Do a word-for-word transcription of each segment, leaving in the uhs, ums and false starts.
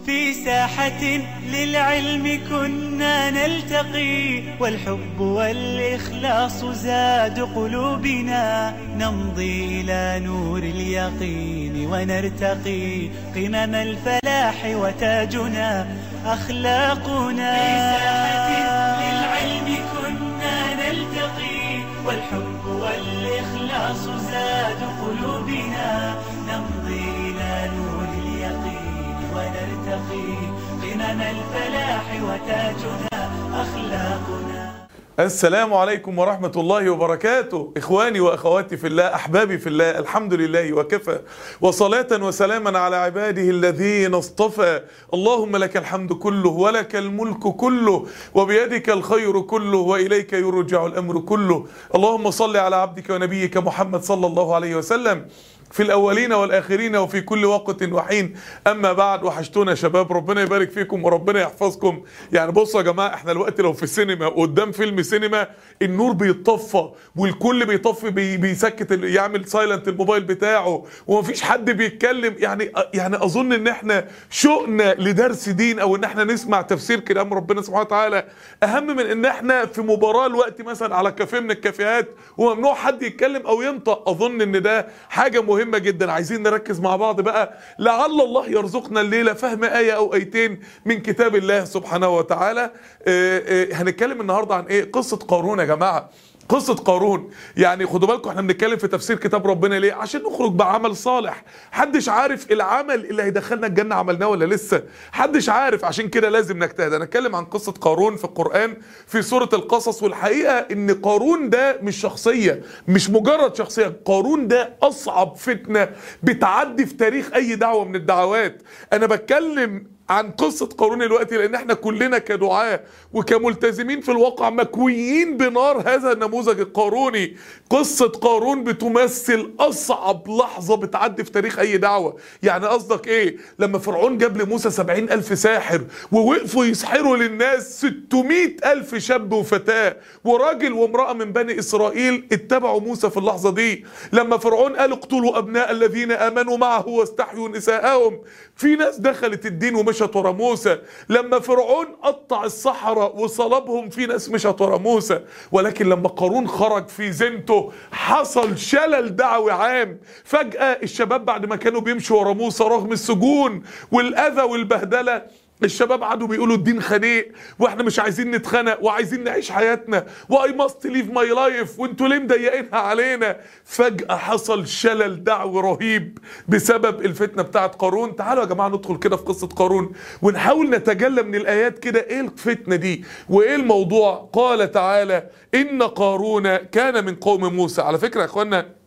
في ساحة للعلم كنا نلتقي، والحب والإخلاص زاد قلوبنا، نمضي إلى نور اليقين ونرتقي، قمم الفلاح وتاجنا أخلاقنا. في ساحة للعلم كنا نلتقي، والحب والإخلاص زاد قلوبنا، نمضي إلى نور اليقين ونرتقي، قمم الفلاح وتاجنا أخلاقنا. السلام عليكم ورحمة الله وبركاته. إخواني وأخواتي في الله، أحبابي في الله، الحمد لله وكفى، وصلاة وسلاما على عباده الذين اصطفى. اللهم لك الحمد كله، ولك الملك كله، وبيدك الخير كله، وإليك يرجع الأمر كله. اللهم صل على عبدك ونبيك محمد صلى الله عليه وسلم في الأولين والآخرين وفي كل وقت وحين. أما بعد، وحشتونا شباب، ربنا يبارك فيكم وربنا يحفظكم. يعني بصوا يا جماعة، احنا الوقت لو في السينما قدام فيلم سينما النور بيتطفى والكل بيطفي بي بيسكت يعمل سايلنت الموبايل بتاعه ومفيش حد بيتكلم. يعني يعني أظن إن احنا شوقنا لدرس دين أو إن احنا نسمع تفسير كلام ربنا سبحانه وتعالى أهم من إن احنا في مباراة الوقت مثلا على كافيه من الكافيهات وممنوع حد يتكلم أو ينطق. أظن إن ده حاجة مهمة مهمة جدا. عايزين نركز مع بعض بقى، لعل الله يرزقنا الليلة فهم آية أو آيتين من كتاب الله سبحانه وتعالى. اه اه هنتكلم النهاردة عن إيه؟ قصة قارون يا جماعة. قصة قارون، يعني خدوا بالكم احنا بنتكلم في تفسير كتاب ربنا ليه؟ عشان نخرج بعمل صالح. حدش عارف العمل اللي هيدخلنا الجنة عملناه ولا لسه، حدش عارف، عشان كده لازم نجتهد. انا اتكلم عن قصة قارون في القرآن في سورة القصص، والحقيقة ان قارون ده مش شخصية، مش مجرد شخصية. قارون ده اصعب فتنة بتعدي في تاريخ اي دعوة من الدعوات. انا بتكلم عن قصة قارون دلوقتي لان احنا كلنا كدعاة وكملتزمين في الواقع مكويين بنار هذا النموذج القاروني. قصة قارون بتمثل اصعب لحظة بتعدي في تاريخ اي دعوة. يعني قصدك ايه؟ لما فرعون جاب لموسى سبعين الف ساحر ووقفوا يسحروا للناس ستمائة الف شاب وفتاة وراجل وامرأة من بني اسرائيل اتبعوا موسى في اللحظة دي. لما فرعون قال اقتلوا ابناء الذين امنوا معه واستحيوا نساءهم، في ناس دخلت الدين ومش مشت ورا موسى. لما فرعون قطع الصحراء وصلبهم، في ناس مشت ورا موسى. ولكن لما قارون خرج في زينته حصل شلل دعوي عام. فجأة الشباب بعد ما كانوا بيمشوا ورا موسى رغم السجون والأذى والبهدلة، الشباب قعدوا بيقولوا الدين خنيق واحنا مش عايزين نتخنق وعايزين نعيش حياتنا واي ماست ليف ماي لايف وانتوا ليه مضايقينها علينا. فجأة حصل شلل دعوي رهيب بسبب الفتنة بتاعت قارون. تعالوا يا جماعة ندخل كده في قصة قارون ونحاول نتجلى من الآيات كده ايه الفتنة دي وايه الموضوع. قال تعالى إن قارون كان من قوم موسى. على فكرة يا اخوانا،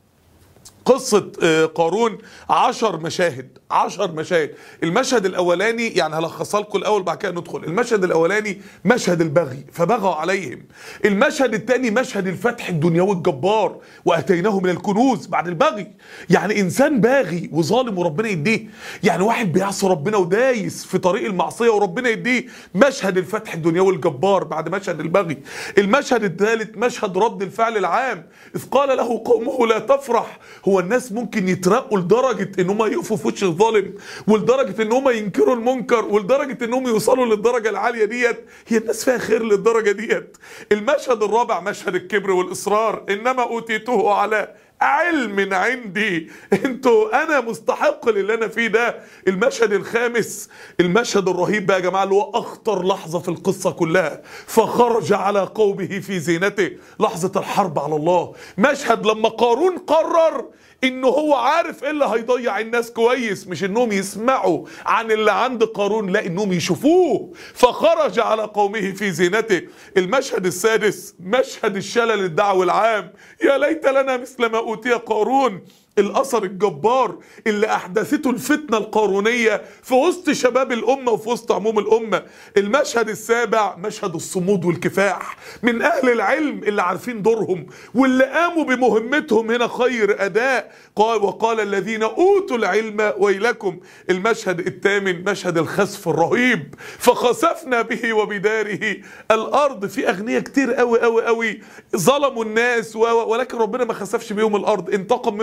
قصة قارون عشر مشاهد عشر مشاهد. المشهد الاولاني يعني هلخصها لكم الاول بعد كده ندخل. المشهد الاولاني مشهد البغي فبغوا عليهم. المشهد الثاني مشهد الفتح الدنيوي الجبار واتيناه من الكنوز بعد البغي. يعني انسان باغي وظالم وربنا يديه، يعني واحد بيعصي ربنا ودايس في طريق المعصية وربنا يديه. مشهد الفتح الدنيوي الجبار بعد مشهد البغي. المشهد الثالث مشهد رد الفعل العام، اذ قال له قومه لا تفرح. هو الناس ممكن يترقوا لدرجة ان هم يقفوا في وش الظالم، ولدرجة ان هم ينكروا المنكر، ولدرجة انهم يوصلوا للدرجة العالية ديت؟ هي الناس فيها خير للدرجة ديت؟ المشهد الرابع مشهد الكبر والإصرار، انما اوتيته على علم عندي، انتوا انا مستحق للي انا فيه ده. المشهد الخامس المشهد الرهيب بقى يا جماعه اللي هو اخطر لحظه في القصه كلها، فخرج على قومه في زينته، لحظه الحرب على الله. مشهد لما قارون قرر انه هو عارف ايه اللي هيضيع الناس كويس، مش انهم يسمعوا عن اللي عند قارون، لا انهم يشوفوه. فخرج على قومه في زينته. المشهد السادس مشهد الشلل الدعوي العام، يا ليت لنا مثل ما اوتي قارون. الاثر الجبار اللي احدثته الفتنه القارونيه في وسط شباب الامه وفي وسط عموم الامه. المشهد السابع مشهد الصمود والكفاح من اهل العلم اللي عارفين دورهم واللي قاموا بمهمتهم هنا خير اداء. قال وقال الذين اوتوا العلم ويلكم. المشهد الثامن مشهد الخسف الرهيب، فخسفنا به وبداره الارض. في اغنياء كتير قوي قوي قوي ظلموا الناس ولكن ربنا ما خسفش بيهم الارض، انتقم منهم في مال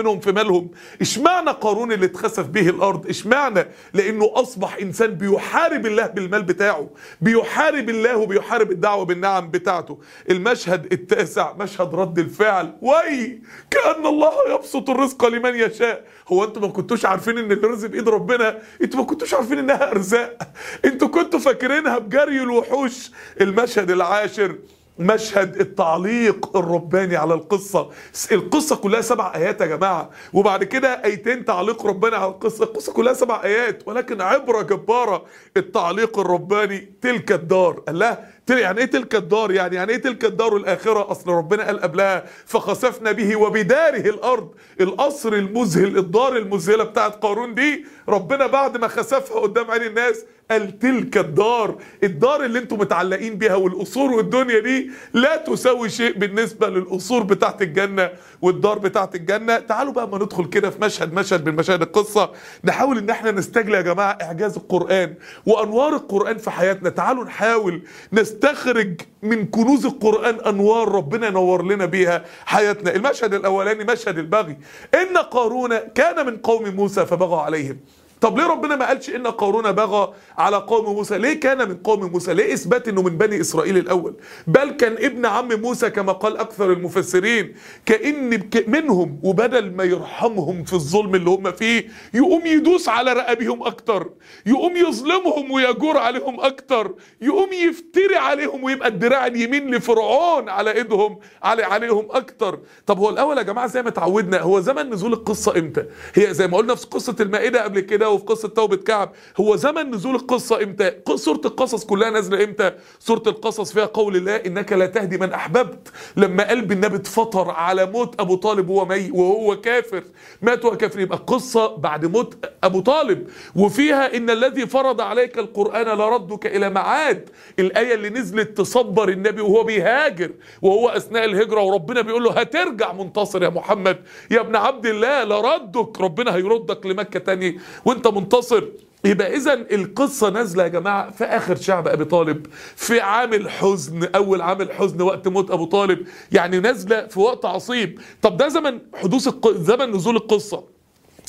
مالهم. اشمعنى قارون اللي اتخسف به الارض؟ اشمعنى؟ لانه اصبح انسان بيحارب الله بالمال بتاعه، بيحارب الله وبيحارب الدعوه بالنعم بتاعته. المشهد التاسع مشهد رد الفعل. وي كأن الله يبسط الرزق لمن يشاء. هو انتوا ما كنتوش عارفين ان الرزق بايد ربنا؟ انتوا ما كنتوش عارفين انها ارزاق؟ انتوا كنتوا فاكرينها بجري الوحوش. المشهد العاشر مشهد التعليق الرباني على القصة. القصة كلها سبع آيات يا جماعة، وبعد كده آيتين تعليق رباني على القصة. القصة كلها سبع آيات ولكن عبرة جبارة. التعليق الرباني تلك الدار. الله، يعني ايه تلك الدار؟ يعني يعني ايه تلك الدار الآخرة؟ أصل ربنا قال قبلها فخسفنا به وبداره الأرض. القصر المذهل، الدار المذهلة بتاعت قارون دي، ربنا بعد ما خسفها قدام عين الناس قال تلك الدار. الدار اللي انتم متعلقين بيها والقصور والدنيا دي لا تساوي شيء بالنسبة للقصور بتاعت الجنة والدار بتاعت الجنة. تعالوا بقى ما ندخل كده في مشهد مشهد من مشاهد القصة، نحاول ان احنا نستجلى يا جماعة اعجاز القرآن وانوار القرآن في حياتنا. تعالوا نحاول نستخرج من كنوز القرآن انوار ربنا نور لنا بيها حياتنا. المشهد الاولاني مشهد البغي. ان قارون كان من قوم موسى فبغى عليهم. طب ليه ربنا ما قالش ان قارون بغى على قوم موسى؟ ليه كان من قوم موسى؟ ليه اثبات انه من بني اسرائيل الاول؟ بل كان ابن عم موسى كما قال اكثر المفسرين، كأن منهم، وبدل ما يرحمهم في الظلم اللي هم فيه يقوم يدوس على رقابهم اكتر، يقوم يظلمهم ويجور عليهم اكتر، يقوم يفتري عليهم ويبقى الدراع اليمين لفرعون على ايدهم على عليهم اكتر. طب هو الاول يا جماعه زي ما اتعودنا، هو زمن نزول القصه امتى؟ هي زي ما قلنا في قصه المائده قبل كده وفي قصه توبه كعب، هو زمن نزول القصه امتى؟ سوره القصص كلها نازله امتى؟ سوره القصص فيها قول الله انك لا تهدي من احببت. لما قلب النبي اتفطر على موت ابو طالب وهو مي وهو كافر، مات وهو كافر، يبقى القصه بعد موت ابو طالب. وفيها ان الذي فرض عليك القران لردك الى معاد، الايه اللي نزلت تصبر النبي وهو بيهاجر وهو اثناء الهجره، وربنا بيقول له هترجع منتصر يا محمد يا ابن عبد الله، لردك، ربنا هيردك لمكه تاني وانت منتصر. يبقى اذا القصه نازله يا جماعه في اخر شعب ابي طالب، في عام الحزن، اول عام الحزن وقت موت ابو طالب، يعني نازله في وقت عصيب. طب ده زمن حدوث الق... زمن نزول القصه.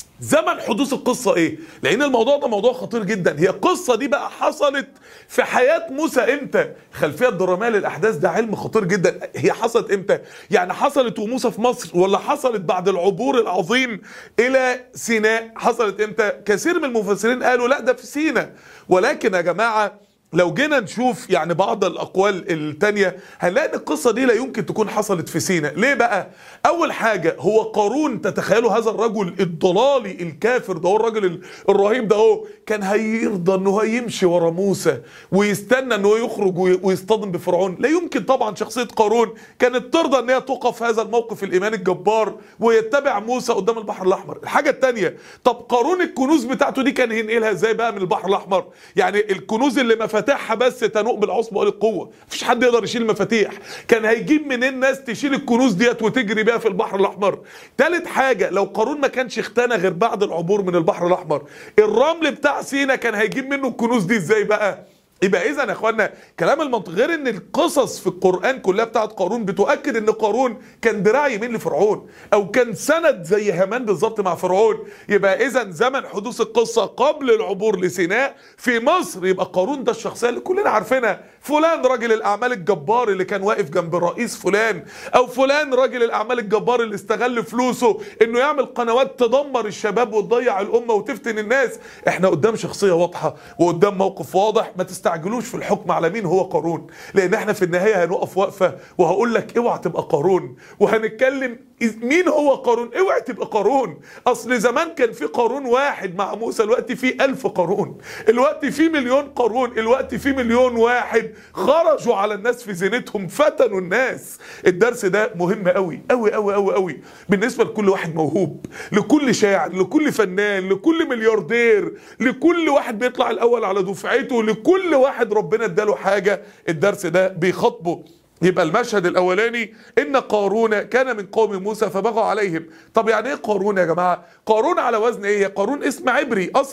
زمن حدوث القصة ايه؟ لان الموضوع ده موضوع خطير جدا. هي القصة دي بقى حصلت في حياة موسى امتى؟ خلفية الدرامية للاحداث ده علم خطير جدا. هي حصلت امتى؟ يعني حصلت وموسى في مصر، ولا حصلت بعد العبور العظيم الى سيناء؟ حصلت امتى؟ كثير من المفسرين قالوا لا ده في سيناء، ولكن يا جماعة لو جينا نشوف يعني بعض الاقوال التانية هنلاقي ان القصة دي لا يمكن تكون حصلت في سيناء. ليه بقى؟ اول حاجة هو قارون، تتخيلوا هذا الرجل الضلالي الكافر ده، هو الراجل الرهيب ده، هو كان هيرضى انه هو يمشي ورا موسى ويستنى انه يخرج ويصطدم بفرعون؟ لا يمكن طبعا. شخصية قارون كانت ترضى ان هي تقف هذا الموقف الايماني الجبار ويتبع موسى قدام البحر الاحمر. الحاجة التانية، طب قارون الكنوز بتاعته دي كان هينقلها ازاي بقى من البحر الاحمر؟ يعني الكنوز اللي ما مفاتيحها بس تنوء بالعصب والقوه، مفيش حد يقدر يشيل المفاتيح، كان هيجيب منين ناس تشيل الكنوز ديت وتجري بيها في البحر الاحمر؟ تالت حاجه، لو قارون ما كانش اختنى غير بعد العبور من البحر الاحمر، الرمل بتاع سينا كان هيجيب منه الكنوز دي ازاي بقى؟ يبقى اذا يا اخوانا كلام المنطق، غير ان القصص في القران كلها بتاعت قارون بتؤكد ان قارون كان دراع يمين لفرعون، او كان سند زي هامان بالظبط مع فرعون. يبقى اذا زمن حدوث القصه قبل العبور لسيناء في مصر، يبقى قارون ده الشخصيه اللي كلنا عارفينها، فلان راجل الاعمال الجبار اللي كان واقف جنب الرئيس فلان، او فلان راجل الاعمال الجبار اللي استغل فلوسه انه يعمل قنوات تدمر الشباب وتضيع الامه وتفتن الناس. احنا قدام شخصيه واضحه وقدام موقف واضح. ما تستعجلوش في الحكم على مين هو قارون، لان احنا في النهايه هنقف وقفه وهقول لك اوعى تبقى قارون، وهنتكلم مين هو قارون. اوعى تبقى قارون. اصل زمان كان في قارون واحد مع موسى، الوقت في الف قارون، الوقت في مليون قارون، الوقت في مليون واحد خرجوا على الناس في زينتهم فتنوا الناس. الدرس ده مهم قوي قوي قوي قوي قوي بالنسبه لكل واحد موهوب، لكل شاعر، لكل فنان، لكل ملياردير، لكل واحد بيطلع الاول على دفعته، لكل واحد ربنا اداله حاجه الدرس ده بيخاطبه. يبقى المشهد الاولاني ان قارون كان من قوم موسى فبغى عليهم. طب يعني ايه قارون يا جماعه؟ قارون على وزن ايه؟ قارون اسم عبري اصلا،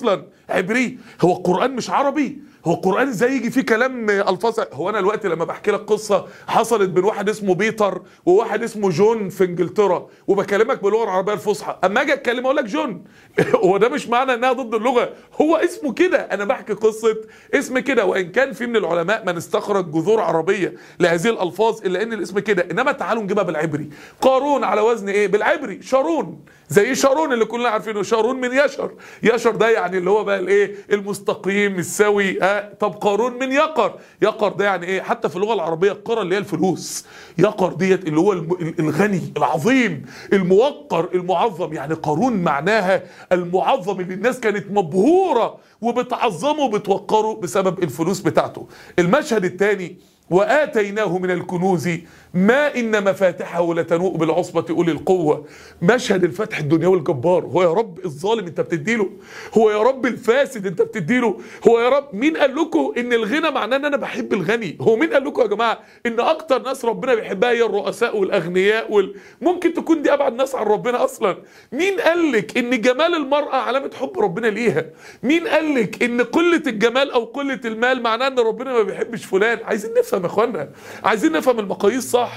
عبري؟ هو القرآن مش عربي؟ هو القرآن ازاي يجي فيه كلام الفاظ؟ هو انا دلوقتي لما بحكي لك قصه حصلت بين واحد اسمه بيتر وواحد اسمه جون في انجلترا وبكلمك باللغه العربيه الفصحى، اما اجي اتكلم اقول لك جون، هو ده مش معنى انها ضد اللغه، هو اسمه كده، انا بحكي قصه اسم كده، وان كان في من العلماء من استخرج جذور عربيه لهذه الالفاظ الا ان الاسم كده. انما تعالوا نجيبها بالعبري. قارون على وزن ايه بالعبري؟ شارون، زي شارون اللي كلنا عارفينه، شارون من يشر، يشر ده يعني اللي هو بقى الايه المستقيم السوي. آه طب قارون من يقر، يقر ده يعني ايه؟ حتى في اللغه العربيه القرى اللي هي الفلوس، يقر ديت اللي هو الغني العظيم الموقر المعظم، يعني قارون معناها المعظم اللي الناس كانت مبهوره وبتعظمه وبتوقره بسبب الفلوس بتاعته. المشهد الثاني وآتيناه من الكنوز ما إن مفاتحه لتنوء بالعصبة أولي القوة. مشهد الفتح الدنيوي الجبار. هو يا رب الظالم انت بتديله؟ هو يا رب الفاسد انت بتديله؟ هو يا رب مين قال لكم ان الغنى معناه ان انا بحب الغني؟ هو مين قال لكم يا جماعة ان اكتر ناس ربنا بيحبها هي الرؤساء والاغنياء وال... ممكن تكون دي ابعد ناس عن ربنا اصلا؟ مين قال لك ان جمال المرأة علامة حب ربنا ليها؟ مين قال لك ان قلة الجمال او قلة المال معناه ان ربنا ما بيحبش فلان؟ عايزين نفهم يا اخوانا، عايزين نفهم المقاييس صح.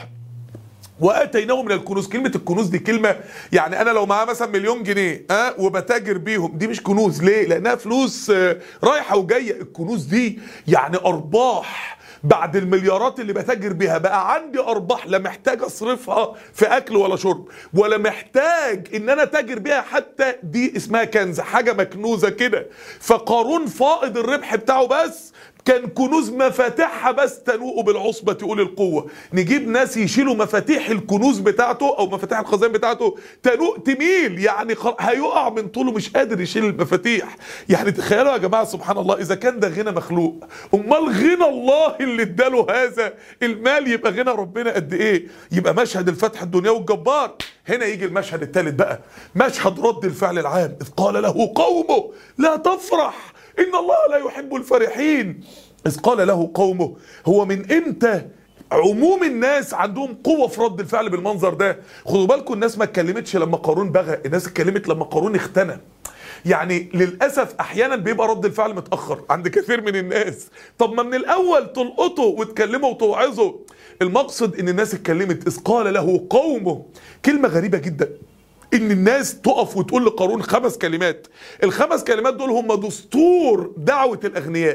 واتيناه من الكنوز، كلمه الكنوز دي كلمه يعني انا لو معاه مثلا مليون جنيه ها أه وبتاجر بيهم، دي مش كنوز. ليه؟ لانها فلوس آه رايحه وجايه. الكنوز دي يعني ارباح بعد المليارات اللي بتاجر بيها، بقى عندي ارباح لا محتاج اصرفها في اكل ولا شرب ولا محتاج ان انا تاجر بيها حتى، دي اسمها كنز، حاجه مكنوزه كده. فقارون فائض الربح بتاعه بس كان كنوز مفاتيحها بس تنوء بالعصبة أولي القوة. نجيب ناس يشيلوا مفاتيح الكنوز بتاعته أو مفاتيح الخزائن بتاعته تنوء تميل، يعني هيقع من طوله مش قادر يشيل المفاتيح. يعني تخيلوا يا جماعة سبحان الله، إذا كان ده غنى مخلوق، أمال غنى الله اللي اداله هذا المال يبقى غنى ربنا قد إيه؟ يبقى مشهد الفتح الدنيوي الجبار. هنا يجي المشهد الثالث بقى، مشهد رد الفعل العام. إذ قال له قومه لا تفرح إن الله لا يحب الفرحين. إذ قال له قومه، هو من إمتى عموم الناس عندهم قوة في رد الفعل بالمنظر ده؟ خدوا بالكم الناس ما اتكلمتش لما قارون بغى، الناس اتكلمت لما قارون اختنى. يعني للأسف أحيانا بيبقى رد الفعل متأخر عند كثير من الناس. طب ما من الأول تلقطوا وتكلموا وتوعظوا. المقصد إن الناس اتكلمت. إذ قال له قومه، كلمة غريبة جدا ان الناس تقف وتقول لقارون خمس كلمات. الخمس كلمات دول هم دستور دعوة الاغنياء،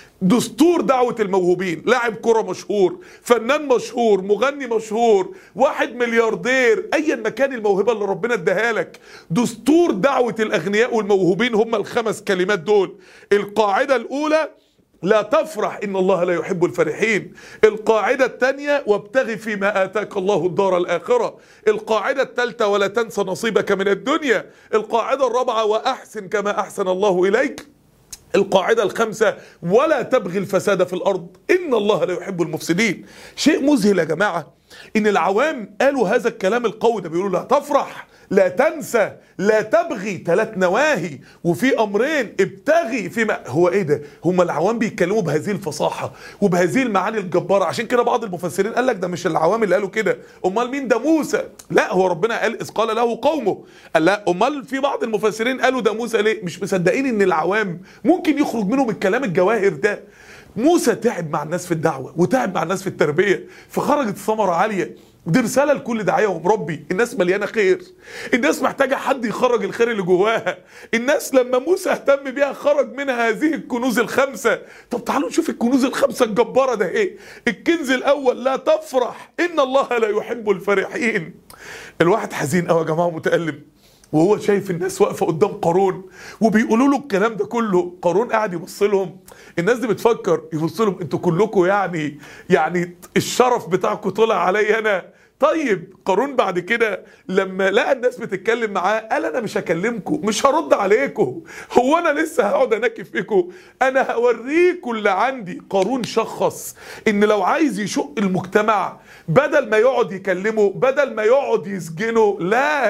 دستور دعوة الموهوبين. لاعب كرة مشهور، فنان مشهور، مغني مشهور، واحد ملياردير، ايا مكان الموهبة اللي ربنا اداها لك، دستور دعوة الاغنياء والموهوبين هم الخمس كلمات دول. القاعدة الاولى لا تفرح إن الله لا يحب الفرحين. القاعدة الثانية وابتغي فيما آتاك الله الدار الآخرة. القاعدة الثالثة ولا تنسى نصيبك من الدنيا. القاعدة الرابعة وأحسن كما أحسن الله إليك. القاعدة الخامسة ولا تبغي الفساد في الأرض إن الله لا يحب المفسدين. شيء مذهل يا جماعة إن العوام قالوا هذا الكلام القوي ده، بيقولوا لا تفرح، لا تنسى، لا تبغي، ثلاث نواهي وفي امرين، ابتغي فيما هو ايه ده؟ هم العوام بيتكلموا بهذه الفصاحه وبهذه المعاني الجباره. عشان كده بعض المفسرين قال لك ده مش العوام اللي قالوا كده، امال مين؟ ده موسى. لا، هو ربنا قال اذ قال له قومه، قال لا، امال في بعض المفسرين قالوا ده موسى. ليه؟ مش مصدقين ان العوام ممكن يخرج منهم الكلام الجواهر ده. موسى تعب مع الناس في الدعوه وتعب مع الناس في التربيه، فخرجت ثمره عاليه. دي رسالة لكل داعية ومربي. الناس مليانة خير، الناس محتاجة حد يخرج الخير اللي جواها. الناس لما موسى اهتم بيها خرج منها هذه الكنوز الخمسة. طب تعالوا نشوف الكنوز الخمسة الجبارة ده ايه. الكنز الأول لا تفرح إن الله لا يحب الفرحين. الواحد حزين قوي يا جماعة ومتألم وهو شايف الناس واقفه قدام قارون وبيقولوا له الكلام ده كله. قارون قاعد يبص لهم، الناس دي بتفكر، يبص لهم انتوا كلكم يعني يعني الشرف بتاعكم طلع عليا انا. طيب قارون بعد كده لما لقى الناس بتتكلم معاه قال انا مش هكلمكم، مش هرد عليكم، هو انا لسه هقعد انكف فيكم؟ انا هوريكم اللي عندي. قارون شخص ان لو عايز يشق المجتمع بدل ما يقعد يكلمه، بدل ما يقعد يسجنه، لا،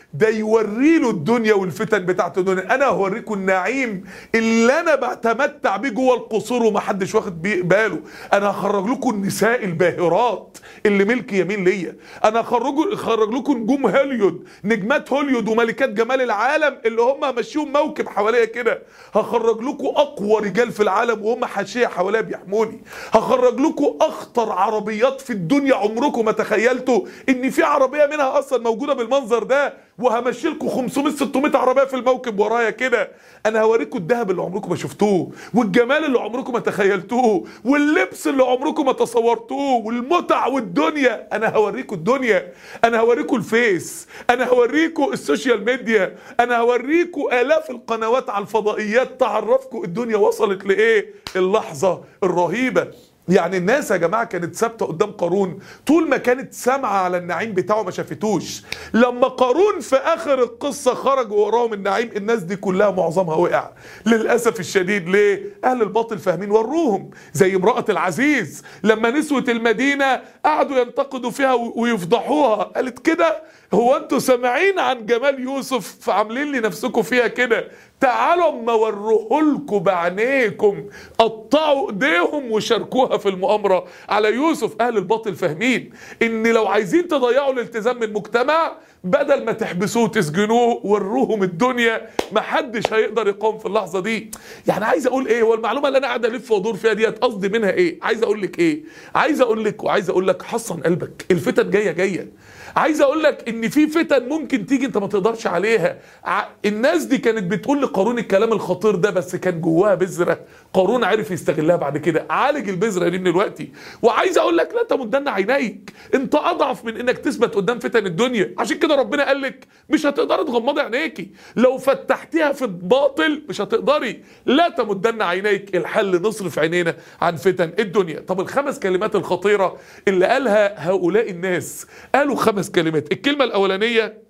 ده يوري له الدنيا والفتن بتاعت الدنيا. انا هوريكم النعيم اللي انا بتمتع بيه جوه القصور ومحدش واخد باله. انا هخرج لكم النساء الباهرات اللي ملك يمين ليا. انا هخرج هخرج لكم نجوم هوليود، نجمات هوليود وملكات جمال العالم اللي هم ماشيين موكب حواليا كده. هخرج لكم اقوى رجال في العالم وهم حاشيه حواليا بيحموني. هخرج لكم اخطر عربيات في الدنيا عمركم ما تخيلتوا ان في عربيه منها اصلا موجوده بالمنظر ده، وهمشي لكم خمسمية ستمية عربيه في الموكب ورايا كده. انا هوريكم الذهب اللي عمركم ما شفتوه، والجمال اللي عمركم ما تخيلتوه، واللبس اللي عمركم ما تصورتوه، والمتع والدنيا. انا هوريكم الدنيا، انا هوريكم الفيس، انا هوريكم السوشيال ميديا، انا هوريكم الاف القنوات على الفضائيات تعرفكم الدنيا وصلت لايه. اللحظه الرهيبه. يعني الناس يا جماعه كانت ثابته قدام قارون طول ما كانت سامعه على النعيم بتاعه ما شافتوش. لما قارون في اخر القصه خرج وراهم النعيم، الناس دي كلها معظمها وقع للاسف الشديد. ليه؟ اهل الباطل فاهمين وروهم. زي امراه العزيز لما نسوه المدينه قعدوا ينتقدوا فيها ويفضحوها، قالت كده هو انتوا سامعين عن جمال يوسف فعاملين لي نفسكم فيها كده؟ تعالوا اما اوريهولكم بعينيكم. قطعوا ايديهم وشاركوها في المؤامره على يوسف. اهل الباطل فاهمين ان لو عايزين تضيعوا الالتزام من المجتمع، بدل ما تحبسوه وتسجنوه وروهم الدنيا، محدش هيقدر يقاوم في اللحظه دي. يعني عايز اقول ايه؟ هو المعلومه اللي انا قاعد الف وادور فيها ديت قصدي منها ايه؟ عايز اقول لك ايه؟ عايز اقول لك وعايز اقول لك حصن قلبك، الفتن جايه جايه. عايز اقول لك ان في فتن ممكن تيجي انت ما تقدرش عليها. الناس دي كانت بتقول لقارون الكلام الخطير ده، بس كان جواها بذره قارون عرف يستغلها بعد كده، عالج البذره دي من دلوقتي. وعايز اقول لك لا تمدن عينيك، انت اضعف من انك تثبت قدام فتن الدنيا. عشان كده ربنا قال لك مش هتقدري تغمضي عينيكي، لو فتحتيها في الباطل مش هتقدري. لا تمدن عينيك، الحل نصرف عينينا عن فتن الدنيا. طب الخمس كلمات الخطيره اللي قالها هؤلاء الناس، قالوا خمس كلمات. الكلمه الاولانيه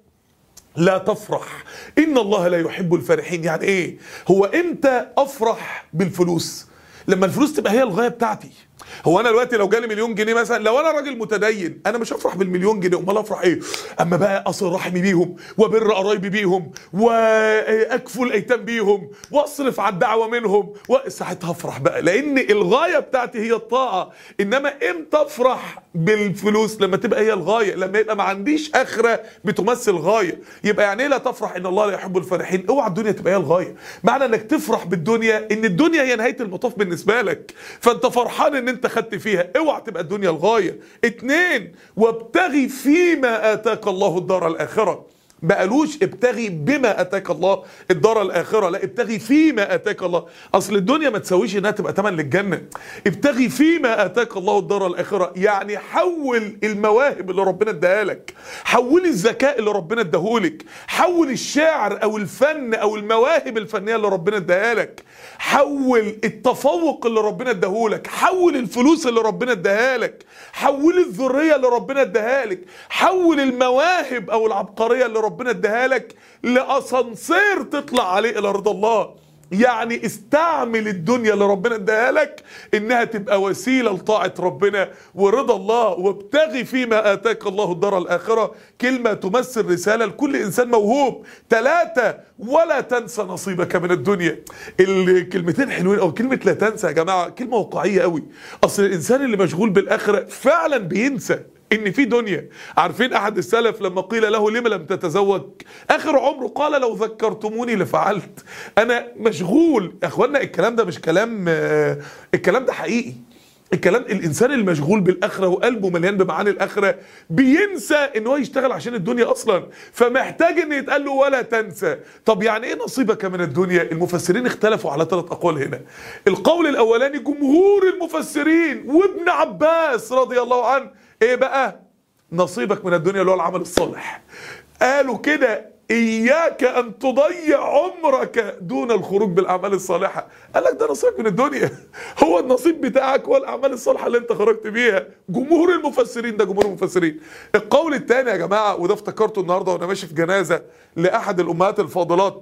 لا تفرح ان الله لا يحب الفرحين. يعني ايه؟ هو امتى افرح بالفلوس؟ لما الفلوس تبقى هي الغايه بتاعتي. هو انا دلوقتي لو جالي مليون جنيه مثلا، لو انا راجل متدين انا مش هفرح بالمليون جنيه، امال افرح ايه؟ اما بقى اصل رحمي بيهم، وبر قرايبي بيهم، واكفل الايتام بيهم، واصرف على الدعوه منهم، وساعتها افرح بقى، لان الغايه بتاعتي هي الطاعه. انما امتى افرح بالفلوس؟ لما تبقى هي الغايه، لما يبقى ما عنديش اخره بتمثل غايه. يبقى يعني ايه لا تفرح ان الله لا يحب الفرحين؟ اوعى الدنيا تبقى هي الغايه. معنى انك تفرح بالدنيا ان الدنيا هي نهايه المطاف بالنسبه لك، فانت فرحان ان انت خدت فيها. اوعى تبقى الدنيا الغايه. اتنين، وابتغي فيما اتاك الله الدار الاخره. ما قالوش ابتغي بما اتاك الله الدار الاخره، لا ابتغي فيما اتاك الله. اصل الدنيا ما تساويش انها تبقى تمن للجنه. ابتغي فيما اتاك الله الدار الاخره، يعني حول المواهب اللي ربنا اداها لك، حول الذكاء اللي ربنا اداهولك، حول الشعر او الفن او المواهب الفنيه اللي ربنا اداها لك، حول التفوق اللي ربنا اداهولك، حول الفلوس اللي ربنا اداها لك، حول الذريه اللي ربنا اداها لك، حول المواهب او العبقريه اللي ربنا اداها لك لاسانسير تطلع عليه الى رضا الله. يعني استعمل الدنيا اللي ربنا اداها لك انها تبقى وسيله لطاعه ربنا ورضا الله. وابتغي فيما اتاك الله الدار الاخره، كلمه تمثل رساله لكل انسان موهوب. ثلاثه، ولا تنسى نصيبك من الدنيا. الكلمتين حلوين، او كلمه لا تنسى يا جماعه كلمه واقعيه قوي. اصل الانسان اللي مشغول بالاخره فعلا بينسى ان في دنيا. عارفين احد السلف لما قيل له لما لم تتزوج اخر عمره قال لو ذكرتموني لفعلت. انا مشغول يا اخوانا. الكلام ده مش كلام، الكلام ده حقيقي. الكلام الانسان المشغول بالاخره وقلبه مليان بمعاني الاخره بينسى ان هو يشتغل عشان الدنيا اصلا، فمحتاج ان يتقال له ولا تنسى. طب يعني ايه نصيبك من الدنيا؟ المفسرين اختلفوا على ثلاث اقوال هنا. القول الاولاني جمهور المفسرين وابن عباس رضي الله عنه، ايه بقى نصيبك من الدنيا؟ اللي هو العمل الصالح. قالوا كده إياك أن تضيع عمرك دون الخروج بالأعمال الصالحة. قال لك ده نصيبك من الدنيا، هو النصيب بتاعك هو الأعمال الصالحة اللي أنت خرجت بيها. جمهور المفسرين، ده جمهور المفسرين. القول الثاني يا جماعة، وده افتكرته النهاردة وأنا ماشي في جنازة لأحد الأمهات الفاضلات،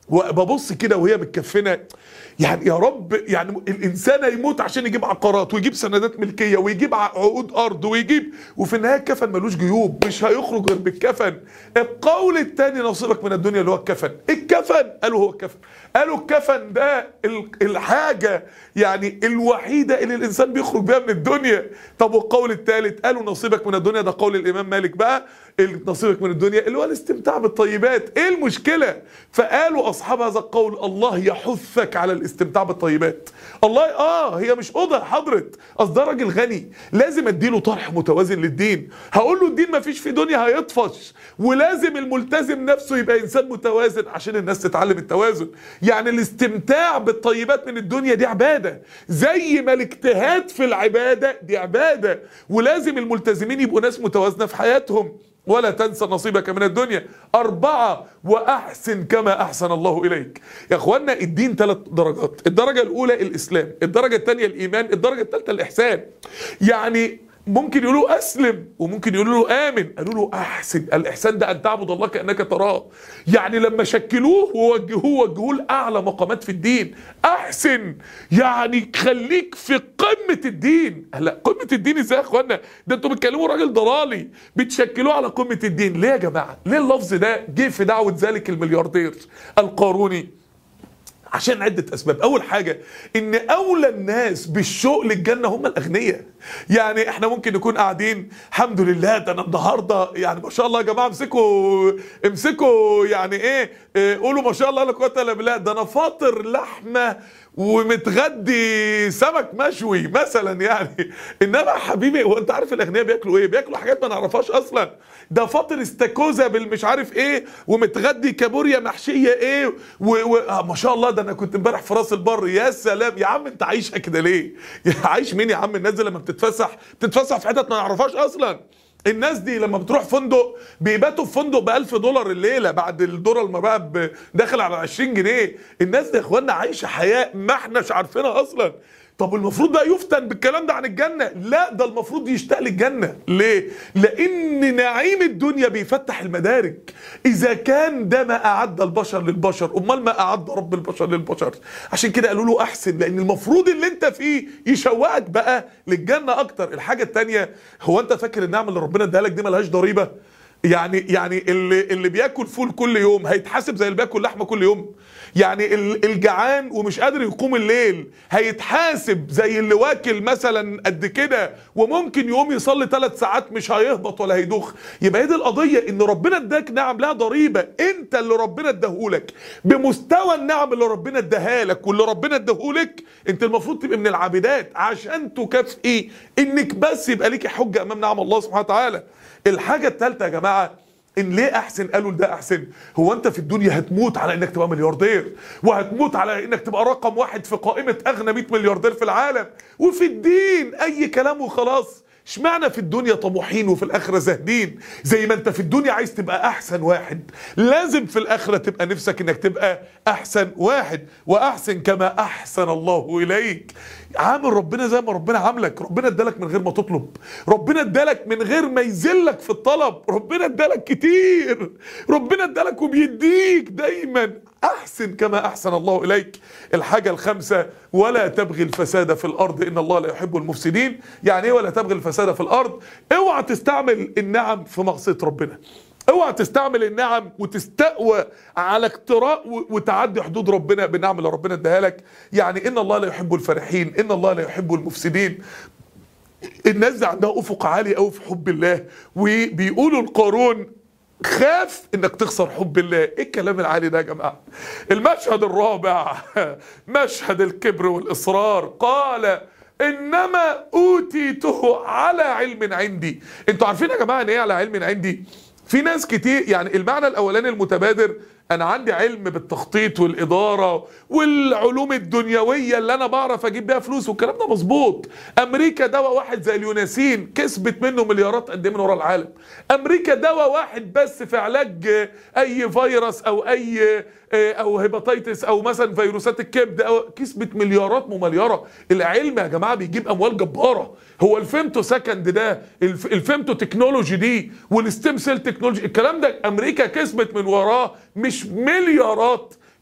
وببص كده وهي متكفنه، يعني يا رب، يعني الانسان هيموت عشان يجيب عقارات ويجيب سندات ملكيه ويجيب عقود ارض ويجيب، وفي النهايه الكفن ملوش جيوب، مش هيخرج غير بالكفن. القول الثاني نصيبك من الدنيا اللي هو الكفن. الكفن قالوا هو الكفن، قالوا الكفن ده الحاجه يعني الوحيده اللي الانسان بيخرج بيها من الدنيا. طب والقول الثالث قالوا نصيبك من الدنيا، ده قول الامام مالك بقى، نصيبك من الدنيا اللي هو الاستمتاع بالطيبات. ايه المشكله؟ فقالوا اصحاب هذا القول الله يحثك على الاستمتاع بالطيبات. الله اه هي مش اوضه حضرت، اصل ده راجل غني لازم اديله طرح متوازن للدين، هقول له الدين ما فيش في دنيا هيطفش، ولازم الملتزم نفسه يبقى انسان متوازن عشان الناس تتعلم التوازن. يعني الاستمتاع بالطيبات من الدنيا دي عباده، زي ما الاجتهاد في العباده دي عباده، ولازم الملتزمين يبقوا ناس متوازنه في حياتهم. ولا تنسى نصيبك من الدنيا. أربعة، وأحسن كما أحسن الله إليك. يا أخوانا الدين ثلاث درجات، الدرجة الأولى الإسلام، الدرجة الثانية الإيمان، الدرجة الثالثة الإحسان. يعني ممكن يقولوا أسلم وممكن يقولوا له آمن، قالوا له أحسن. الإحسان ده أن تعبد الله كأنك تراه. يعني لما شكلوه ووجهوه وجهوه لأعلى مقامات في الدين. أحسن يعني خليك في قمة الدين. هلا قمة الدين إزاي يا إخوانا؟ ده أنتوا بتكلموا راجل ضلالي بتشكلوه على قمة الدين. ليه يا جماعة؟ ليه اللفظ ده جه في دعوة ذلك الملياردير القاروني؟ عشان عدة أسباب. أول حاجة إن أولى الناس بالشوق للجنة هم الأغنياء. يعني إحنا ممكن نكون قاعدين الحمد لله ده أنا النهاردة يعني ما شاء الله يا جماعة امسكوا امسكوا يعني إيه, إيه قولوا ما شاء الله لا قوة إلا بالله، ده أنا فاطر لحمة ومتغدي سمك مشوي مثلا يعني. انما حبيبي هو انت عارف الاغنياء بياكلوا ايه؟ بياكلوا حاجات ما نعرفهاش اصلا. ده فاطر استاكوزا بالمش عارف ايه ومتغدي كابوريا محشيه ايه و... و... آه ما شاء الله ده انا كنت امبارح في راس البر. يا سلام يا عم انت عايشها كده ليه؟ عايش مين يا عم؟ الناس دي لما بتتفسح بتتفسح في حتت ما نعرفهاش اصلا. الناس دي لما بتروح فندق بيباتوا في فندق ب ألف دولار الليله، بعد الدولار ما بقى داخل على عشرين جنيه. الناس دي يا اخوانا عايشه حياه ما احناش عارفينها اصلا. طب المفروض بقى يفتن بالكلام ده عن الجنه؟ لا، ده المفروض يشتاق للجنه. ليه؟ لان نعيم الدنيا بيفتح المدارك. اذا كان ده ما اعد البشر للبشر، امال ما اعد رب البشر للبشر. عشان كده قالوا له احسن، لان المفروض اللي انت فيه يشوقك بقى للجنه اكتر. الحاجه الثانيه، هو انت فاكر النعمه اللي ربنا اداها لك دي ملهاش ضريبه؟ يعني يعني اللي اللي بياكل فول كل يوم هيتحاسب زي اللي بياكل لحمه كل يوم؟ يعني الجعان ومش قادر يقوم الليل هيتحاسب زي اللي واكل مثلا قد كده وممكن يقوم يصلي ثلاث ساعات مش هيهبط ولا هيدوخ؟ يبقى هي دي القضيه، ان ربنا اداك نعم لها ضريبه. انت اللي ربنا اداهولك بمستوى النعم اللي ربنا اداها لك واللي ربنا اداهولك، انت المفروض تبقى من العابدات عشان تكافئي انك بس يبقى ليكي حجه امام نعم الله سبحانه وتعالى. الحاجه الثالثه يا جماعه، ان ليه احسن؟ قالوا ده احسن. هو انت في الدنيا هتموت على انك تبقى ملياردير، وهتموت على انك تبقى رقم واحد في قائمة اغنى مئة ملياردير في العالم، وفي الدين اي كلام وخلاص. اشمعنى في الدنيا طموحين وفي الاخره زاهدين؟ زي ما انت في الدنيا عايز تبقى احسن واحد، لازم في الاخره تبقى نفسك انك تبقى احسن واحد. واحسن كما احسن الله اليك. عامل ربنا زي ما ربنا عاملك. ربنا ادالك من غير ما تطلب، ربنا ادالك من غير ما يذلك في الطلب، ربنا ادالك كتير، ربنا ادالك وبيديك دايما. احسن كما احسن الله اليك. الحاجه الخامسه، ولا تبغي الفساد في الارض ان الله لا يحب المفسدين. يعني ايه ولا تبغي الفساد في الارض؟ اوعى تستعمل النعم في معصيه ربنا، اوعى تستعمل النعم وتستقوى على اقتراء وتعدي حدود ربنا بالنعم اللي ربنا اداها لك. يعني ان الله لا يحب الفرحين، ان الله لا يحب المفسدين. الناس دي عندها افق عالي قوي في حب الله، وبيقولوا القارون خاف انك تخسر حب الله. ايه الكلام العالي ده يا جماعه؟ المشهد الرابع مشهد الكبر والاصرار. قال انما اوتيته على علم عندي. انتوا عارفين يا جماعه ان ايه على علم عندي؟ في ناس كتير يعني المعنى الاولاني المتبادر انا عندي علم بالتخطيط والاداره والعلوم الدنيويه اللي انا بعرف اجيب بيها فلوس، والكلام ده مظبوط. امريكا دواء واحد زي اليوناسين كسبت منه مليارات قد ايه من ورا العالم. امريكا دواء واحد بس في علاج اي فيروس او اي او هيباتيتس او مثلا فيروسات الكبد او كسبت مليارات ممليره. العلم يا جماعه بيجيب اموال جباره. هو الفيمتو سكند ده، الفيمتو تكنولوجي دي والستيم سيل تكنولوجي، الكلام ده امريكا كسبت من وراه مش مليارات،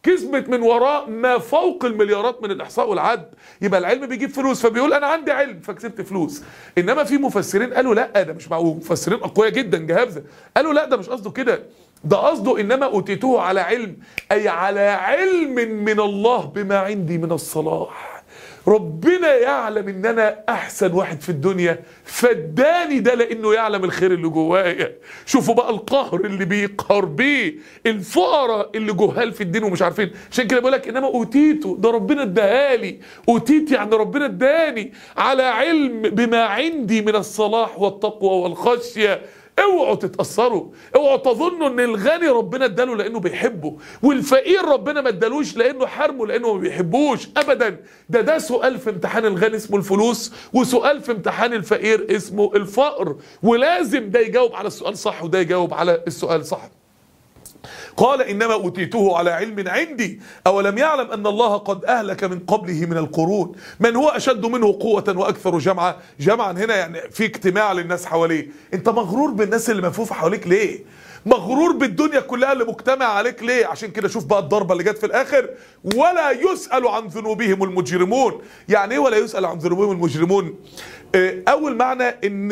كسبت من وراء ما فوق المليارات من الاحصاء والعد. يبقى العلم بيجيب فلوس، فبيقول انا عندي علم فكسبت فلوس. انما في مفسرين قالوا لا ده مش معقول، مفسرين اقوياء جدا جهابذه قالوا لا ده مش قصده كده، ده قصده انما اوتيتوه على علم، اي على علم من الله بما عندي من الصلاح. ربنا يعلم ان انا احسن واحد في الدنيا فاداني ده لانه يعلم الخير اللي جوايا. شوفوا بقى القهر اللي بيقهر بيه الفقراء اللي جهال في الدين ومش عارفين. عشان كده بقول لك انما اوتيته، ده ربنا اداهالي. اوتيت يعني ربنا اداني على علم بما عندي من الصلاح والتقوى والخشيه. اوعوا تتأثروا، اوعوا تظنوا ان الغني ربنا اداله لانه بيحبه، والفقير ربنا ما ادالوش لانه حرمه لانه ما بيحبوش ابدا. ده ده سؤال في امتحان الغني اسمه الفلوس، وسؤال في امتحان الفقير اسمه الفقر، ولازم ده يجاوب على السؤال صح وده يجاوب على السؤال صح. قال إنما أوتيته على علم عندي أولم يعلم أن الله قد أهلك من قبله من القرون من هو أشد منه قوة وأكثر جمعا. جمعا هنا يعني في اجتماع للناس حواليه. أنت مغرور بالناس اللي ملفوفة حواليك ليه؟ مغرور بالدنيا كلها اللي مجتمع عليك ليه؟ عشان كده شوف بقى الضربة اللي جت في الآخر، ولا يسأل عن ذنوبهم المجرمون. يعني إيه ولا يسأل عن ذنوبهم المجرمون؟ أول معنى إن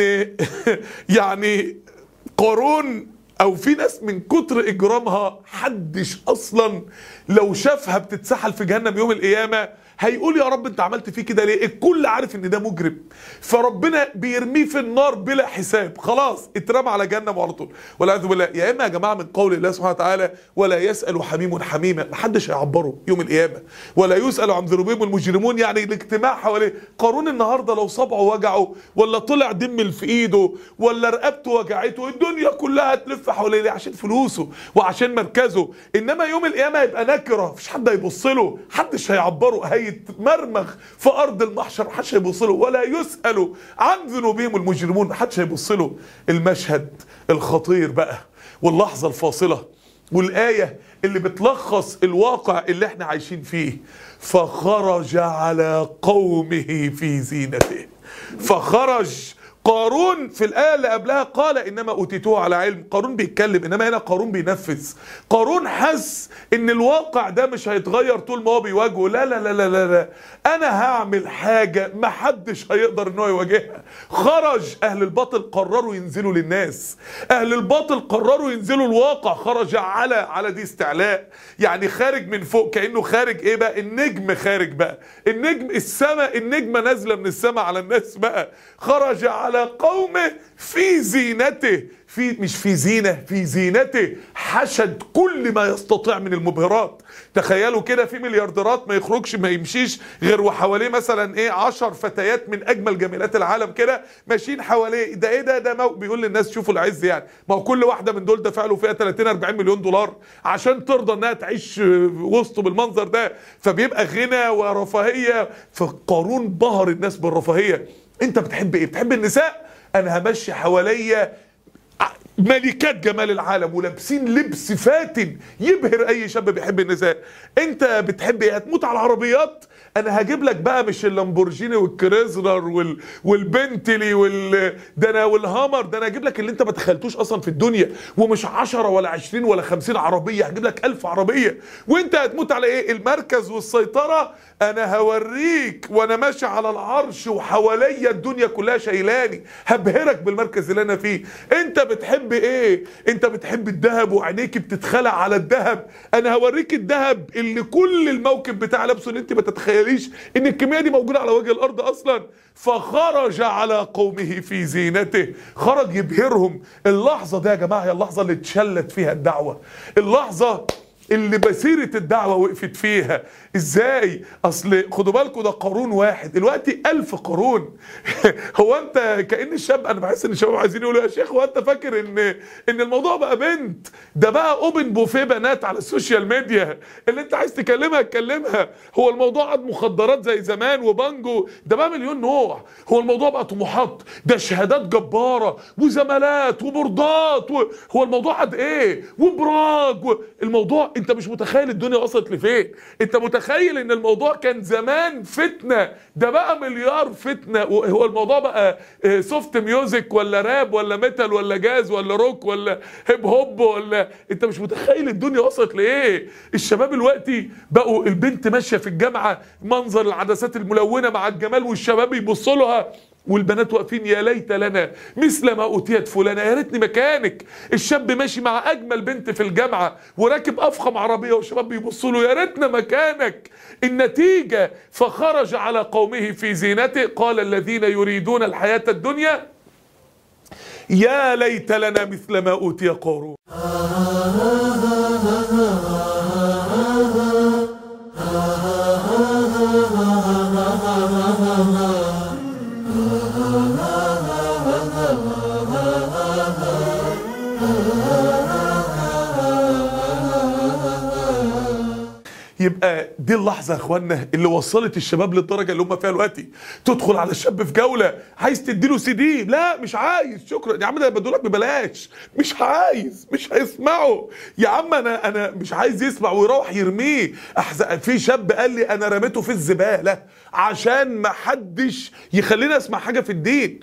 يعني قارون او في ناس من كتر اجرامها حدش اصلا لو شافها بتتسحل في جهنم يوم القيامه هيقول يا رب انت عملت فيه كده ليه؟ الكل عارف ان ده مجرم، فربنا بيرميه في النار بلا حساب، خلاص اترمى على جهنم على طول والعياذ بالله. يا اما يا جماعه من قول الله سبحانه وتعالى ولا يسأل حميم حميمه، محدش هيعبره يوم القيامه. ولا يسأل عن ذنوبهم المجرمون، يعني الاجتماع حواليه. قارون النهارده لو صبعه وجعه ولا طلع دم في ايده ولا رقبته وجعته الدنيا كلها هتلف حواليه عشان فلوسه وعشان مركزه. انما يوم القيامه هيبقى نكره، مفيش حد هيبص له، محدش هيعبره، هيتمرمغ في ارض المحشر، محدش هيبص له. ولا يسأل عن ذنوبهم المجرمون، محدش هيبص له. المشهد الخطير بقى واللحظه الفاصله والآية اللي بتلخص الواقع اللي احنا عايشين فيه. فخرج على قومه في زينته. فخرج قارون في الآية اللي قبلها قال إنما أوتيتوه على علم. قارون بيتكلم، إنما هنا قارون بينفذ. قارون حس إن الواقع ده مش هيتغير طول ما هو بيواجهه. لا لا لا لا لا, لا. أنا هعمل حاجة محدش هيقدر إن هو يواجهها. خرج. أهل الباطل قرروا ينزلوا للناس، أهل الباطل قرروا ينزلوا الواقع. خرج على على دي استعلاء، يعني خارج من فوق، كأنه خارج إيه بقى؟ النجم خارج بقى، النجم السماء، النجمة نازلة من السماء على الناس بقى. خرج على على قومه في زينته، في مش في زينة، في زينته. حشد كل ما يستطيع من المبهرات. تخيلوا كده في مليارديرات ما يخرجش ما يمشيش غير وحواليه مثلا ايه عشر فتيات من اجمل جميلات العالم كده ماشيين حواليه. ده ايه ده؟ ده مو بيقول للناس شوفوا العز، يعني ما هو كل واحده من دول دفع له فيها ثلاثين أربعين مليون دولار عشان ترضى انها تعيش وسطه بالمنظر ده. فبيبقى غنى ورفاهيه. فقارون بهر الناس بالرفاهيه. انت بتحب ايه؟ بتحب النساء؟ انا همشي حواليا ملكات جمال العالم ولابسين لبس فاتن يبهر اي شاب بيحب النساء. انت بتحب ايه؟ هتموت على العربيات؟ انا هجيب لك بقى مش اللامبورجيني والكريزلر وال... والبنتلي وال ده انا والهامر، ده انا هجيب لك اللي انت ما تخيلتوش اصلا في الدنيا، ومش عشرة ولا عشرين ولا خمسين عربيه، هجيب لك ألف عربيه. وانت هتموت على ايه؟ المركز والسيطره. انا هوريك وانا ماشي على العرش وحواليا الدنيا كلها شايلاني، هبهرك بالمركز اللي انا فيه. انت بتحب ايه؟ انت بتحب الذهب وعينيك بتتخلع على الذهب. انا هوريك الذهب اللي كل الموكب بتاع لابسه اللي انت ما تتخيليش ان الكميه دي موجوده على وجه الارض اصلا. فخرج على قومه في زينته، خرج يبهرهم. اللحظه دي يا جماعه هي اللحظه اللي اتشلت فيها الدعوه، اللحظه اللي مسيرة الدعوة وقفت فيها. ازاي؟ اصل خدوا بالكم ده قارون واحد، دلوقتي ألف قارون. هو انت كأن الشاب، انا بحس ان الشباب عايزين يقولوا يا شيخ هو انت فاكر ان ان الموضوع بقى بنت؟ ده بقى اوبن بوفيه بنات على السوشيال ميديا، اللي انت عايز تكلمها تكلمها. هو الموضوع عاد مخدرات زي زمان وبانجو؟ ده بقى مليون نوع. هو الموضوع بقى طموحات، ده شهادات جبارة وزمالات وبردات و... هو الموضوع عاد ايه؟ وبراج و... الموضوع انت مش متخيل الدنيا وصلت لفين. انت متخيل متخيل ان الموضوع كان زمان فتنة، ده بقى مليار فتنة. هو الموضوع بقى سوفت ميوزك ولا راب ولا ميتال ولا جاز ولا روك ولا هيب هوب ولا، انت مش متخيل الدنيا وصلت لايه. الشباب دلوقتي بقوا البنت ماشيه في الجامعه منظر العدسات الملونه مع الجمال والشباب يبصوا لها، والبنات واقفين يا ليت لنا مثل ما اوتيت فلانه، يا ريتني مكانك. الشاب ماشي مع اجمل بنت في الجامعه وراكب افخم عربيه والشباب بيبصوا له يا ريتنا مكانك. النتيجه فخرج على قومه في زينته قال الذين يريدون الحياه الدنيا يا ليت لنا مثل ما اوتي قارون. يبقى دي اللحظة يا اخوانا اللي وصلت الشباب للدرجة اللي هم فيها دلوقتي. تدخل على الشاب في جولة عايز تديله سي دي، لا مش عايز شكرا يا عم، ده بدولك ببلاش، مش عايز، مش هيسمعه يا عم، انا انا مش عايز يسمع ويروح يرميه. أحزق. في شاب قال لي انا رميته في الزبالة عشان ما حدش يخليني اسمع حاجة في الدين.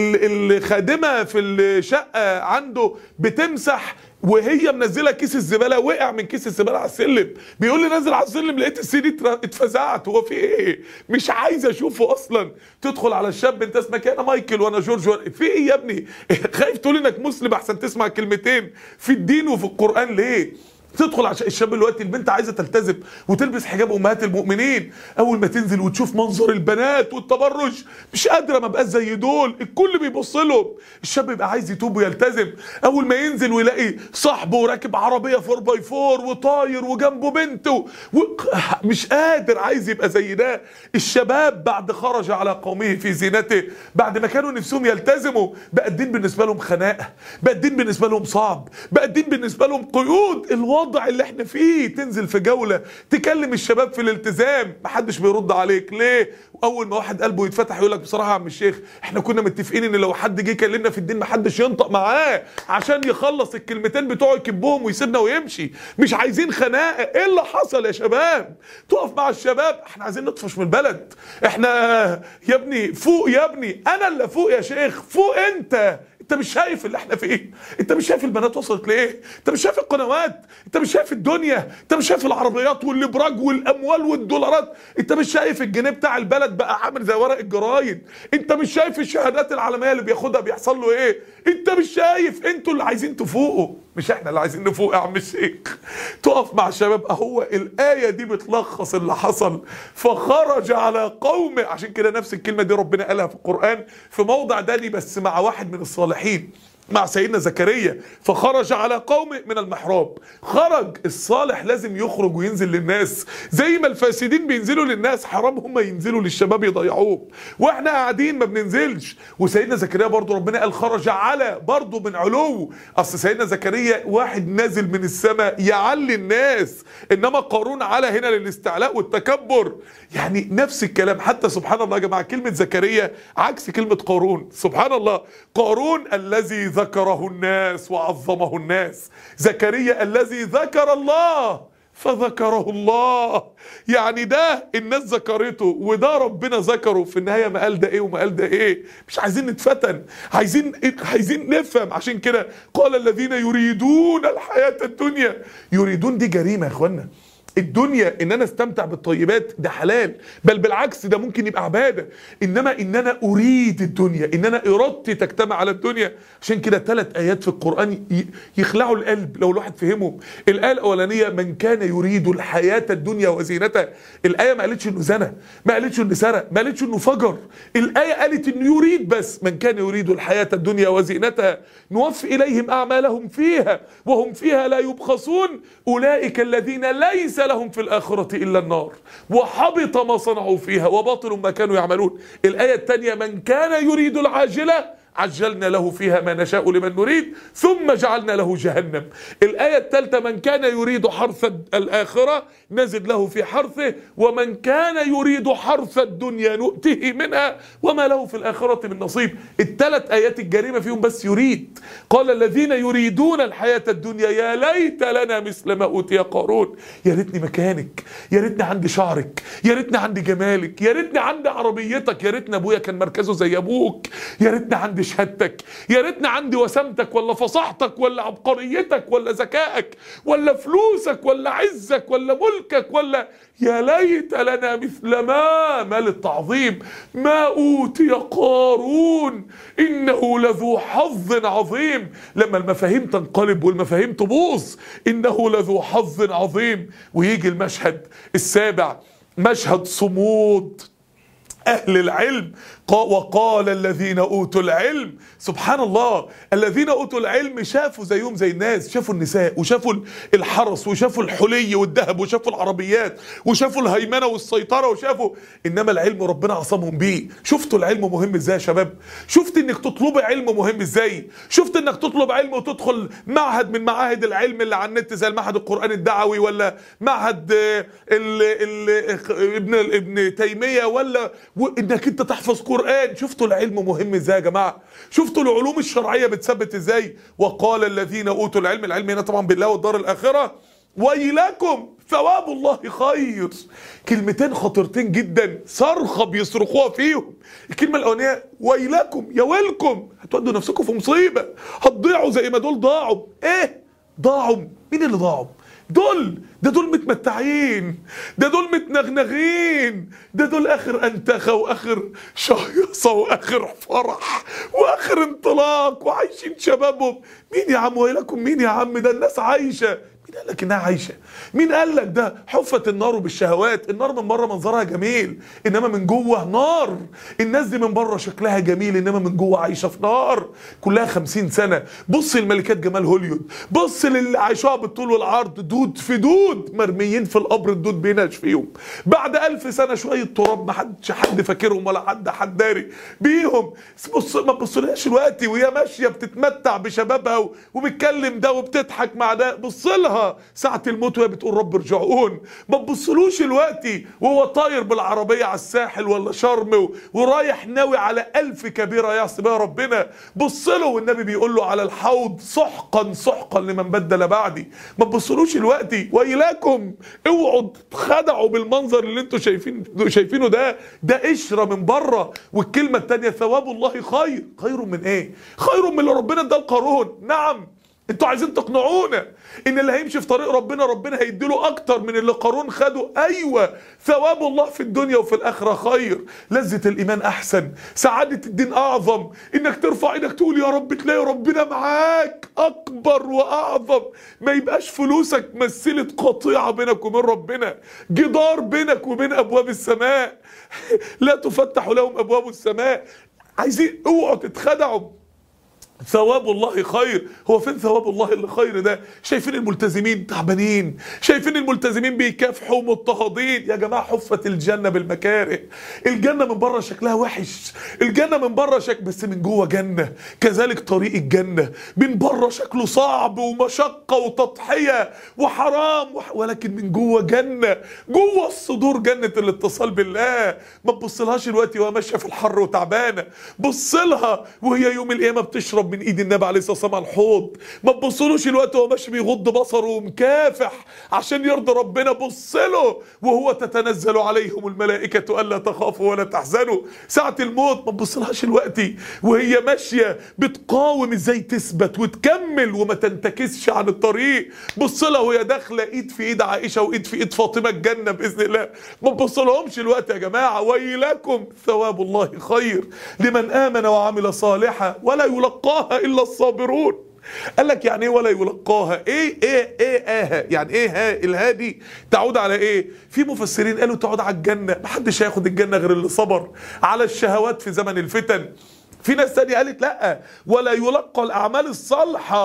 الخادمة في الشقة عنده بتمسح وهي منزله كيس الزباله، وقع من كيس الزباله على السلم، بيقول لي نازل على السلم لقيت السي دي اتفزعت. هو في ايه؟ مش عايز اشوفه اصلا. تدخل على الشاب انت اسمك انا مايكل وانا جورج، في ايه يا ابني؟ خايف تقول انك مسلم احسن تسمع كلمتين في الدين وفي القران ليه؟ تدخل عشان الشاب دلوقتي البنت عايزه تلتزم وتلبس حجاب امهات المؤمنين، اول ما تنزل وتشوف منظر البنات والتبرج مش قادره ما بقاش زي دول، الكل بيبص لهم. الشاب يبقى عايز يتوب ويلتزم، اول ما ينزل ويلاقي صاحبه راكب عربيه فور باي فور وطاير وجنبه بنته و... مش قادر، عايز يبقى زي ده. الشباب بعد خرج على قومه في زينته، بعد ما كانوا نفسهم يلتزموا بقى الدين بالنسبه لهم خناقه، بقى الدين بالنسبه لهم صعب، بقى الدين بالنسبه لهم قيود. الوضع اللي احنا فيه تنزل في جولة تكلم الشباب في الالتزام محدش بيرد عليك ليه؟ اول ما واحد قلبه يتفتح يقول لك بصراحة يا عم الشيخ احنا كنا متفقين ان لو حد جه يكلمنا في الدين محدش ينطق معاه عشان يخلص الكلمتين بتوعه يكبهم ويسيبنا ويمشي، مش عايزين خناقة. ايه اللي حصل يا شباب؟ تقف مع الشباب، احنا عايزين نطفش من البلد، احنا يا ابني فوق يا ابني، انا اللي فوق يا شيخ، فوق انت. انت مش شايف اللي احنا فيه؟ انت مش شايف البنات وصلت لايه؟ انت مش شايف القنوات؟ انت مش شايف الدنيا؟ انت مش شايف العربيات والابراج والاموال والدولارات؟ انت مش شايف الجنيه بتاع البلد بقى عامل زي ورق الجرايد؟ انت مش شايف الشهادات العالميه اللي بياخدها بيحصل له ايه؟ انت مش شايف؟ انتوا اللي عايزين تفوقوا مش احنا اللي عايزين نفوق يا عم الشيخ. تقف مع الشباب. اهو الايه دي بتلخص اللي حصل. فخرج على قومه، عشان كده نفس الكلمه دي ربنا قالها في القران في موضع تاني بس مع واحد من الصالحين، مع سيدنا زكريا. فخرج على قومه من المحراب. خرج الصالح لازم يخرج وينزل للناس زي ما الفاسدين بينزلوا للناس، حرام هم ينزلوا للشباب يضيعوه واحنا قاعدين ما بننزلش. وسيدنا زكريا برضو ربنا قال خرج على برضو من علو. اصل سيدنا زكريا واحد نازل من السماء يعلي الناس، انما قارون على هنا للاستعلاء والتكبر. يعني نفس الكلام. حتى سبحان الله يا جماعه كلمه زكريا عكس كلمه قارون. سبحان الله. قارون الذي ذكره الناس وعظمه الناس، زكريا الذي ذكر الله فذكره الله. يعني ده الناس ذكرته وده ربنا ذكره. في النهايه ما قال ده ايه وما قال ده ايه. مش عايزين نتفتن، عايزين عايزين نفهم. عشان كده قال الذين يريدون الحياه الدنيا. يريدون دي جريمه يا اخوانا. الدنيا ان انا استمتع بالطيبات ده حلال، بل بالعكس ده ممكن يبقى عباده. انما ان انا اريد الدنيا، ان انا ارادتي تجتمع على الدنيا. عشان كده ثلاث ايات في القران يخلعوا القلب لو الواحد فهمهم. الايه الاولانيه من كان يريد الحياه الدنيا وزينتها. الايه ما قالتش انه زنى، ما قالتش انه سرق، ما قالتش انه فجر. الايه قالت انه يريد بس. من كان يريد الحياه الدنيا وزينتها نوفي اليهم اعمالهم فيها وهم فيها لا يبخسون اولئك الذين ليس لهم في الآخرة إلا النار وحبط ما صنعوا فيها وباطل ما كانوا يعملون. الآية الثانية من كان يريد العاجلة عجلنا له فيها ما نشاء لمن نريد ثم جعلنا له جهنم. الآية الثالثة من كان يريد حرث الآخرة نزد له في حرثه ومن كان يريد حرث الدنيا نؤته منها وما له في الآخرة من نصيب. الثلاث آيات الجريمة فيهم بس يريد. قال الذين يريدون الحياة الدنيا يا ليت لنا مثل ما أوتي قارون. يا ريتني مكانك، يا ريتني عندي شعرك، يا ريتني عندي جمالك، يا ريتني عندي عربيتك، يا ريتني ابويا كان مركزه زي ابوك، يا ريتني عندي شهادتك، يا ريتني عندي وسامتك ولا فصاحتك ولا عبقريتك ولا ذكائك ولا فلوسك ولا عزك ولا ملكك ولا يا ليت لنا مثل ما مال التعظيم ما أوتي قارون إنه لذو حظ عظيم. لما المفاهيم تنقلب والمفاهيم تبوظ إنه لذو حظ عظيم. ويجي المشهد السابع مشهد صمود أهل العلم. وقال الذين أوتوا العلم سبحان الله الذين أوتوا العلم شافوا زيهم زي الناس، شافوا النساء وشافوا الحرس وشافوا الحلي والذهب وشافوا العربيات وشافوا الهيمنة والسيطرة وشافوا، إنما العلم ربنا عصمهم بيه. شفتوا العلم مهم إزاي يا شباب؟ شفت إنك تطلب علم مهم إزاي؟ شفت إنك تطلب علم وتدخل معهد من معاهد العلم اللي على النت زي المعهد القرآن الدعوي ولا معهد ال ال ابن ابن تيمية ولا إنك أنت تحفظ قرآن. شفتوا العلم مهم ازاي يا جماعه؟ شفتوا العلوم الشرعيه بتثبت ازاي؟ وقال الذين اوتوا العلم، العلم هنا طبعا بالله والدار الاخره، ويلكم ثواب الله خير. كلمتين خطرتين جدا صرخه بيصرخوها فيهم. الكلمه الاولانيه ويلكم، يا ويلكم هتودوا نفسكم في مصيبه، هتضيعوا زي ما دول ضاعوا. ايه ضاعوا؟ مين اللي ضاعوا؟ دول ده دول متمتعين، ده دول متنغنغين، ده دول اخر انتخه واخر شهيصه واخر فرح واخر انطلاق وعايشين شبابهم. مين يا عم ويلكم؟ مين يا عم؟ ده الناس عايشه. مين قال لك انها عايشه؟ مين قال لك ده؟ حفت النار بالشهوات. النار من بره منظرها جميل انما من جوه نار. الناس دي من بره شكلها جميل انما من جوه عايشه في نار. كلها خمسين سنه. بص الملكات جمال هوليود، بص للي عايشوها بالطول والعرض، دود في دود مرميين في القبر، الدود بينهش فيهم. بعد ألف سنه شويه تراب ما حدش حد فاكرهم ولا حد حد داري بيهم. بص ما تبصلهاش دلوقتي وهي ماشيه بتتمتع بشبابها وبتكلم ده وبتضحك مع ده. بص لها ساعة الموت وهي بتقول رب ارجعون. ما تبصلوش دلوقتي وهو طاير بالعربية على الساحل ولا شرم ورايح ناوي على ألف كبيرة يعصي بها ربنا. بص له والنبي بيقول له على الحوض سحقا سحقا لمن بدل بعدي. ما تبصلوش دلوقتي. ويلاكم اوعوا تخدعوا بالمنظر اللي انتوا شايفين شايفينه ده. ده قشرة من بره. والكلمة الثانية ثواب الله خير. خير من ايه؟ خير من اللي ربنا اداه لقارون. نعم انتوا عايزين تقنعونا ان اللي هيمشي في طريق ربنا ربنا هيديله اكتر من اللي قارون خده. ايوه ثواب الله في الدنيا وفي الاخره خير. لذة الايمان احسن، سعاده الدين اعظم. انك ترفع ايدك تقول يا رب تلاقي ربنا معاك اكبر واعظم. ما يبقاش فلوسك مثلت قطيعه بينك وبين ربنا، جدار بينك وبين ابواب السماء لا تفتح لهم ابواب السماء. عايزين اوعوا تتخدعوا. ثواب الله خير. هو فين ثواب الله اللي خير ده؟ شايفين الملتزمين تعبانين، شايفين الملتزمين بيكافحوا مضطهدين. يا جماعه حفت الجنه بالمكاره. الجنه من بره شكلها وحش، الجنه من بره شكل بس من جوه جنه. كذلك طريق الجنه من بره شكله صعب ومشقه وتضحيه وحرام وح... ولكن من جوه جنه، جوه الصدور جنه الاتصال بالله. ما تبصلهاش دلوقتي وهي ماشيه في الحر وتعبانه، بص لها وهي يوم القيامه بتشرب من ايد النبي عليه الصلاه والسلام على الحوض. ما تبصلوش الوقت وهو ماشي بيغض بصره ومكافح عشان يرضي ربنا. بص له وهو تتنزل عليهم الملائكه الا تخافوا ولا تحزنوا. ساعه الموت ما تبصلهاش الوقت وهي ماشيه بتقاوم ازاي تثبت وتكمل وما تنتكسش عن الطريق. بص لها وهي داخله ايد في ايد عائشه وايد في ايد فاطمه الجنه باذن الله. ما تبصلهمش الوقت يا جماعه. ويلكم ثواب الله خير لمن امن وعمل صالحا ولا يلقاها الا الصابرون. قال لك يعني ايه ولا يلقاها؟ ايه ايه ايه اها يعني ايه ها الها دي تعود على ايه؟ في مفسرين قالوا تعود على الجنه. محدش هياخد الجنه غير اللي صبر على الشهوات في زمن الفتن. في ناس تانية قالت لا ولا يلقى الاعمال الصالحه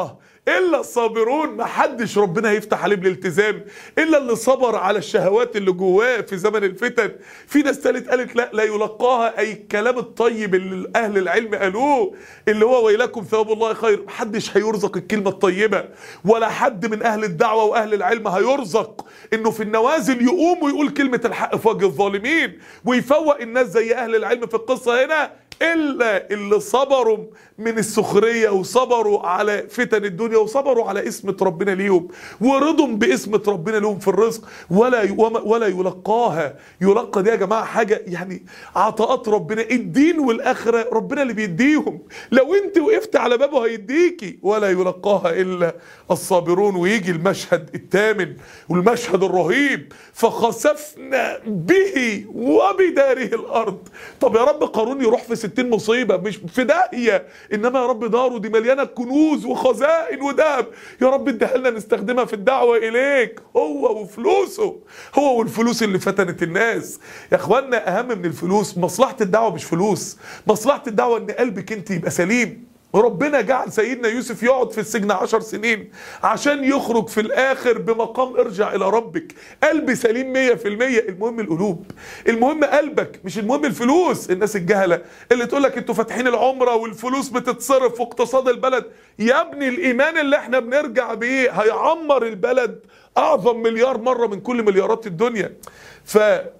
الا الصابرون. ما حدش ربنا هيفتح عليه بالالتزام الا اللي صبر على الشهوات اللي جواه في زمن الفتن. في ناس تالت قالت لا لا يلقاها، اي الكلام الطيب اللي اهل العلم قالوه اللي هو ويلكم ثواب الله خير. محدش هيرزق الكلمه الطيبه، ولا حد من اهل الدعوه واهل العلم هيرزق انه في النوازل يقوم ويقول كلمه الحق في وجه الظالمين ويفوق الناس زي اهل العلم في القصه هنا، الا اللي صبروا من السخريه وصبروا على فتن الدنيا وصبروا على اسمة ربنا ليهم ورضوا باسمة ربنا لهم في الرزق. ولا ولا يلقاها. يلقى دي يا جماعه حاجه يعني عطاءات ربنا، الدين والاخره ربنا اللي بيديهم، لو انت وقفت على بابه هيديكي. ولا يلقاها الا الصابرون. ويجي المشهد الثامن والمشهد الرهيب، فخسفنا به وبداره الارض. طب يا رب قارون يروح في ستين مصيبه مش في داهيه، انما يا رب داره دي مليانه كنوز وخزائن وذهب، يا رب اديها لنا نستخدمها في الدعوه اليك، هو وفلوسه، هو والفلوس اللي فتنت الناس. يا اخوانا اهم من الفلوس مصلحه الدعوه، مش فلوس. مصلحه الدعوه ان قلبك انت يبقى سليم. ربنا جعل سيدنا يوسف يقعد في السجن عشر سنين عشان يخرج في الاخر بمقام ارجع الى ربك، قلب سليم مية في المية. المهم القلوب، المهم قلبك، مش المهم الفلوس. الناس الجهلة اللي تقولك انتوا فاتحين العمرة والفلوس بتتصرف واقتصاد البلد، يا ابني الايمان اللي احنا بنرجع بيه هيعمر البلد اعظم مليار مرة من كل مليارات الدنيا. ف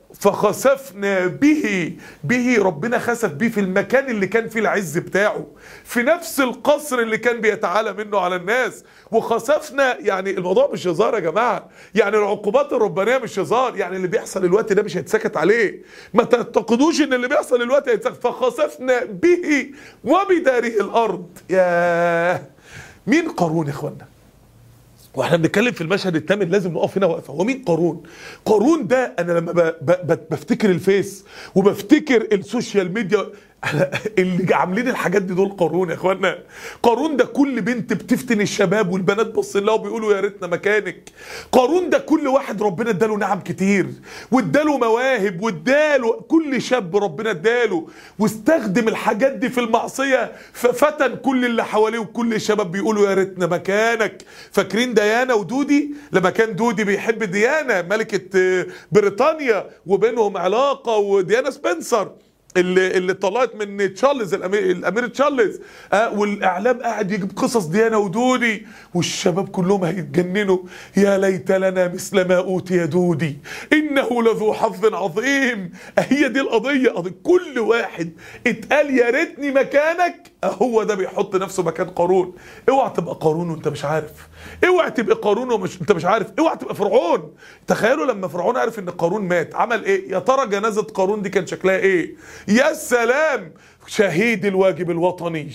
فخسفنا به به ربنا خسف به في المكان اللي كان فيه العز بتاعه، في نفس القصر اللي كان بيتعالى منه على الناس. وخسفنا يعني الموضوع مش هزار يا جماعه، يعني العقوبات الربانيه مش هزار، يعني اللي بيحصل الوقت ده مش هيتسكت عليه. ما تعتقدوش ان اللي بيحصل الوقت هيتسكت. فخسفنا به وبداره الارض. يا مين قارون يا اخوانا؟ واحنا بنتكلم في المشهد الثامن لازم نقف هنا وقفه. هو مين قارون؟ قارون ده انا لما ب... ب... بفتكر الفيس وبفتكر السوشيال ميديا اللي عاملين الحاجات دي دول قارون يا اخوانا. قارون ده كل بنت بتفتن الشباب والبنات باصين لها وبيقولوا يا ريتنا مكانك. قارون ده كل واحد ربنا اداله نعم كتير واداله مواهب واداله، كل شاب ربنا اداله واستخدم الحاجات دي في المعصيه ففتن كل اللي حواليه، وكل الشباب بيقولوا يا ريتنا مكانك. فاكرين ديانا ودودي لما كان دودي بيحب ديانا ملكه بريطانيا وبينهم علاقه، وديانا سبنسر اللي اللي طلعت من تشارلز الامير الامير تشارلز، آه والاعلام قاعد يجيب قصص ديانا ودودي والشباب كلهم هيتجننوا. يا ليت لنا مثل ما اوتي دودي انه لذو حظ عظيم. هي دي القضيه، قضية كل واحد اتقال يا ريتني مكانك، هو ده بيحط نفسه مكان قارون. اوعى تبقى قارون وانت مش عارف، اوعى تبقى قارون ومش انت مش عارف، اوعى تبقى فرعون. تخيلوا لما فرعون عرف ان قارون مات عمل ايه؟ يا ترى جنازه قارون دي كان شكلها ايه؟ يا سلام، شهيد الواجب الوطني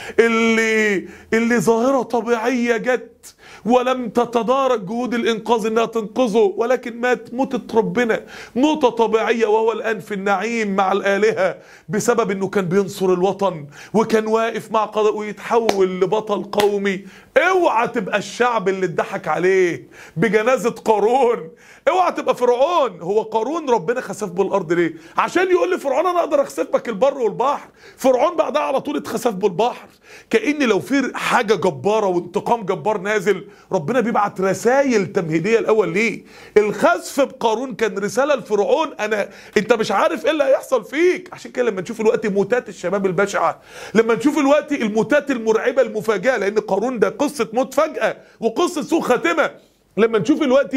اللي اللي ظاهره طبيعيه جت ولم تتدارك جهود الانقاذ انها تنقذه، ولكن مات موتة ربنا، موتة طبيعية، وهو الان في النعيم مع الالهة بسبب انه كان بينصر الوطن وكان واقف مع قضاء ويتحول لبطل قومي. اوعى تبقى الشعب اللي اتضحك عليه بجنازة قارون، اوعى تبقى فرعون. هو قارون ربنا خسف بالارض ليه؟ عشان يقول لفرعون انا اقدر اخسفك البر والبحر. فرعون بعدها على طول اتخسف بالبحر، كأن لو في حاجة جبارة وانتقام جبار نازل ربنا بيبعت رسائل تمهيدية الاول ليه. الخسف بقارون كان رسالة لفرعون، انا انت مش عارف ايه اللي هيحصل فيك. عشان كده لما نشوف الوقت موتات الشباب البشعة، لما نشوف الوقت الموتات المرعبة المفاجئة، لان قارون ده قصة موت فجأة وقصة سوء خاتمة، لما نشوف الوقت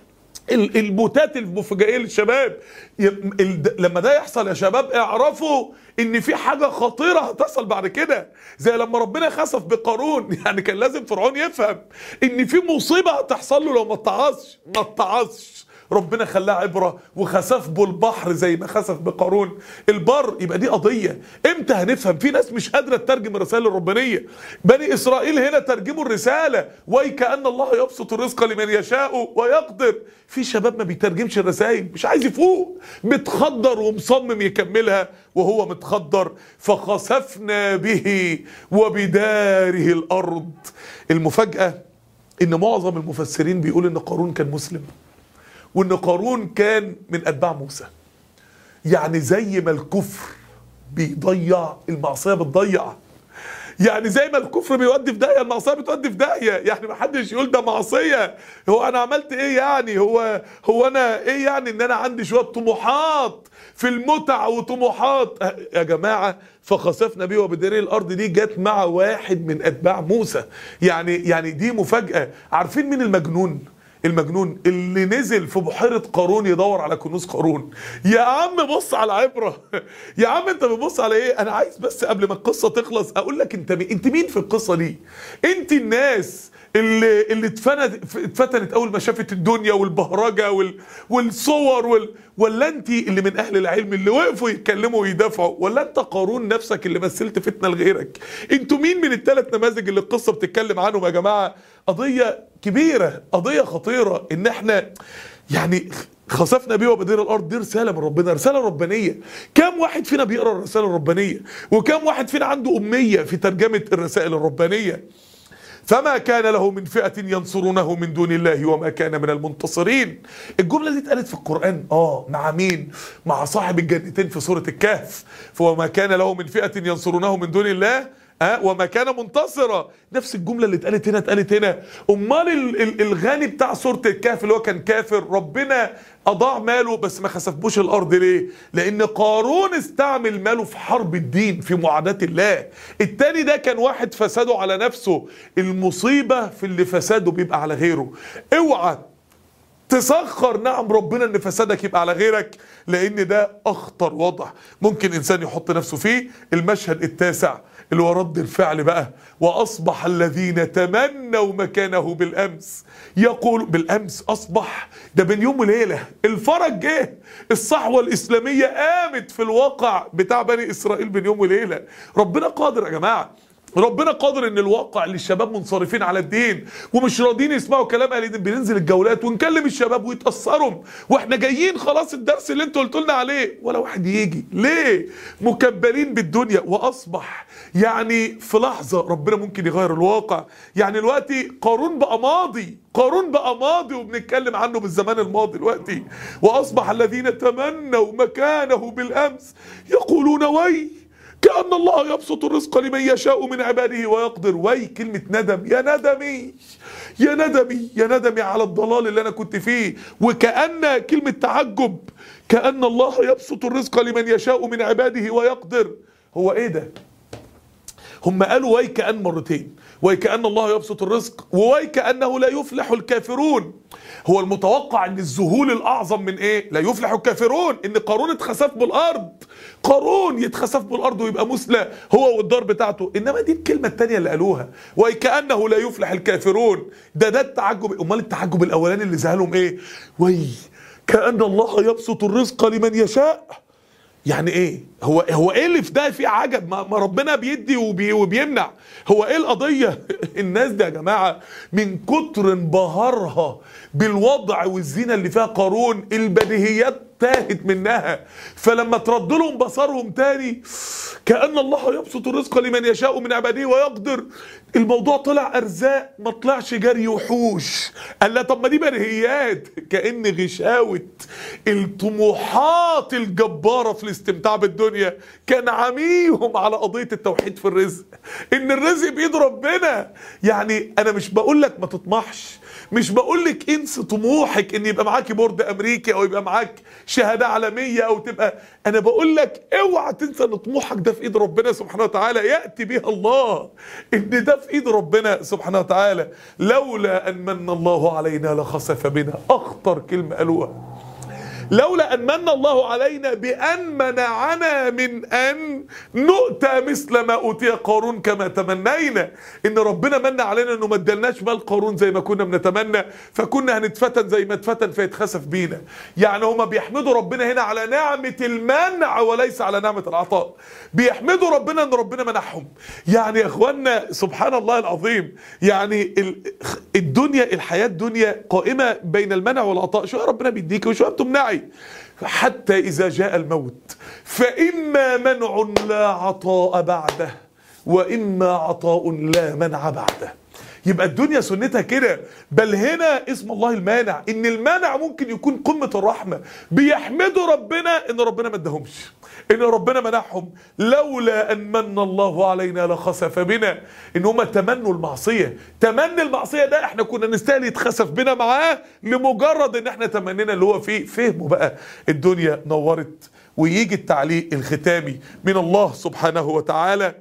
الموتات المفاجئة للشباب، لما ده يحصل يا شباب اعرفوا ان في حاجة خطيرة هتحصل بعد كده. زي لما ربنا خسف بقارون، يعني كان لازم فرعون يفهم ان في مصيبة هتحصل له لو ما اتعظش ما اتعظش. ربنا خلاه عبرة وخسف بالبحر زي ما خسف بقارون البر. يبقى دي قضية امتى هنفهم؟ في ناس مش قادرة تترجم الرسالة الربانية. بني اسرائيل هنا ترجموا الرسالة وكأن الله يبسط الرزق لمن يشاء ويقدر. في شباب ما بيترجمش الرسائل، مش عايز يفوق، متخدر ومصمم يكملها وهو متخدر. فخسفنا به وبداره الارض. المفاجأة ان معظم المفسرين بيقول ان قارون كان مسلم، وان قارون كان من اتباع موسى. يعني زي ما الكفر بيضيع، المعصيه بتضيع. يعني زي ما الكفر بيودي في داهيه المعصيه بتودي في داهيه. يعني ما حدش يقول ده معصيه، هو انا عملت ايه يعني، هو هو انا ايه يعني ان انا عندي شويه طموحات في المتع وطموحات يا جماعه. فخسفنا بيه وبداره الارض دي جت مع واحد من اتباع موسى. يعني يعني دي مفاجاه. عارفين مين المجنون؟ المجنون اللي نزل في بحيرة قارون يدور على كنوز قارون. يا عم بص على العبرة. يا عم انت بتبص على ايه؟ انا عايز بس قبل ما القصة تخلص اقول لك انت مين، انت مين في القصة دي؟ انت الناس اللي اللي اتفتنت اتفتنت اول ما شافت الدنيا والبهرجة وال والصور وال ولا انت اللي من اهل العلم اللي وقفوا يتكلموا ويدافعوا، ولا انت قارون نفسك اللي مثلت فتنة لغيرك؟ انتوا مين من الثلاث نماذج اللي القصة بتتكلم عنهم يا جماعة؟ قضية كبيرة، قضية خطيرة، ان احنا يعني خسفنا بيه وبدير الارض. دي رسالة من ربنا، رسالة ربانية. كم واحد فينا بيقرأ الرسالة الربانية؟ وكم واحد فينا عنده أمية في ترجمة الرسائل الربانية؟ فما كان له من فئة ينصرونه من دون الله وما كان من المنتصرين. الجملة دي اتقالت في القرآن اه مع مين؟ مع صاحب الجنتين في سورة الكهف. فوما كان له من فئة ينصرونه من دون الله ها وما كان منتصرا. نفس الجمله اللي اتقالت هنا اتقالت هنا. امال الغني بتاع سوره الكهف اللي هو كان كافر ربنا اضاع ماله بس ما خسفبوش الارض ليه؟ لان قارون استعمل ماله في حرب الدين في معاداه الله. التاني ده كان واحد فساده على نفسه. المصيبه في اللي فساده بيبقى على غيره. اوعى تسخر نعم ربنا ان فسادك يبقى على غيرك، لان ده اخطر وضع ممكن انسان يحط نفسه فيه. المشهد التاسع اللي هو رد الفعل بقى. واصبح الذين تمنوا مكانه بالامس يقول بالامس اصبح ده بين يوم وليله. الفرج جه، الصحوه الاسلاميه قامت في الواقع بتاع بني اسرائيل بين يوم وليله. ربنا قادر يا جماعه، ربنا قادر ان الواقع اللي الشباب منصرفين على الدين ومش راضيين يسمعوا كلام اهل الدين. بننزل الجولات ونكلم الشباب ويتاثروا واحنا جايين خلاص الدرس اللي انتوا قلتوا لنا عليه ولا واحد يجي. ليه؟ مكبلين بالدنيا. واصبح يعني في لحظه ربنا ممكن يغير الواقع. يعني دلوقتي قارون بقى ماضي، قارون بقى ماضي وبنتكلم عنه بالزمان الماضي دلوقتي. واصبح الذين تمنوا مكانه بالامس يقولون وي كأن الله يبسط الرزق لمن يشاء من عباده ويقدر. وي كلمة ندم، يا ندمي يا ندمي يا ندمي على الضلال اللي أنا كنت فيه. وكأن كلمة تعجب، كأن الله يبسط الرزق لمن يشاء من عباده ويقدر. هو إيه ده؟ هم قالوا وي كأن مرتين، وي كأن الله يبسط الرزق ووي كأنه لا يفلح الكافرون. هو المتوقع ان الذهول الاعظم من ايه؟ لا يفلح الكافرون، ان قارون اتخسف بالارض، قارون يتخسف بالارض ويبقى مثلى هو والدار بتاعته. انما دي الكلمه الثانيه اللي قالوها وي كأنه لا يفلح الكافرون. ده ده التعجب. امال التعجب الاولاني اللي زهلهم ايه؟ وي كأن الله يبسط الرزق لمن يشاء. يعني ايه؟ هو هو ايه اللي في ده فيه عجب؟ ما, ما ربنا بيدي وبي وبيمنع. هو ايه القضيه؟ الناس دي يا جماعه من كتر انبهارها بالوضع والزينه اللي فيها قارون البديهيات تاهت منها. فلما ترد لهم بصرهم تاني كأن الله يبسط الرزق لمن يشاء من عباده ويقدر. الموضوع طلع ارزاق ما طلعش جري وحوش. قال لا طب ما دي بديهيات. كأن غشاوة الطموحات الجبارة في الاستمتاع بالدنيا كان عميهم على قضية التوحيد في الرزق، ان الرزق بيد ربنا. يعني انا مش بقول لك ما تطمحش، مش بقول لك انسى طموحك ان يبقى معاكي بورد امريكي او يبقى معاك شهاده عالميه او تبقى، انا بقول لك اوعى تنسى ان طموحك ده في ايد ربنا سبحانه وتعالى ياتي بها الله، ان ده في ايد ربنا سبحانه وتعالى. لولا ان من الله علينا لخسف بنا. اخطر كلمه قالوها. لولا أن من الله علينا بأن منعنا من أن نؤتى مثل ما أوتي قارون كما تمنينا. إن ربنا من علينا إنه ما ادالناش مال قارون زي ما كنا بنتمنى، فكنا هنتفتن زي ما اتفتن فيتخسف بينا. يعني هما بيحمدوا ربنا هنا على نعمة المنع وليس على نعمة العطاء. بيحمدوا ربنا إن ربنا منعهم. يعني يا إخوانا سبحان الله العظيم، يعني الدنيا الحياة الدنيا قائمة بين المنع والعطاء. شوية ربنا بيديك وشوية بتمنعي، حتى إذا جاء الموت فإما منع لا عطاء بعده وإما عطاء لا منع بعده. يبقى الدنيا سنتها كده. بل هنا اسم الله المانع، ان المانع ممكن يكون قمة الرحمة، بيحمدوا ربنا ان ربنا ما ادهمش، ان ربنا منعهم. لولا ان من الله علينا لخسف بنا، ان هم تمنوا المعصية. تمني المعصية ده احنا كنا نستاهل يتخسف بنا معاه لمجرد ان احنا تمنينا اللي هو فيه. فهموا بقى الدنيا نورت. ويجي التعليق الختامي من الله سبحانه وتعالى: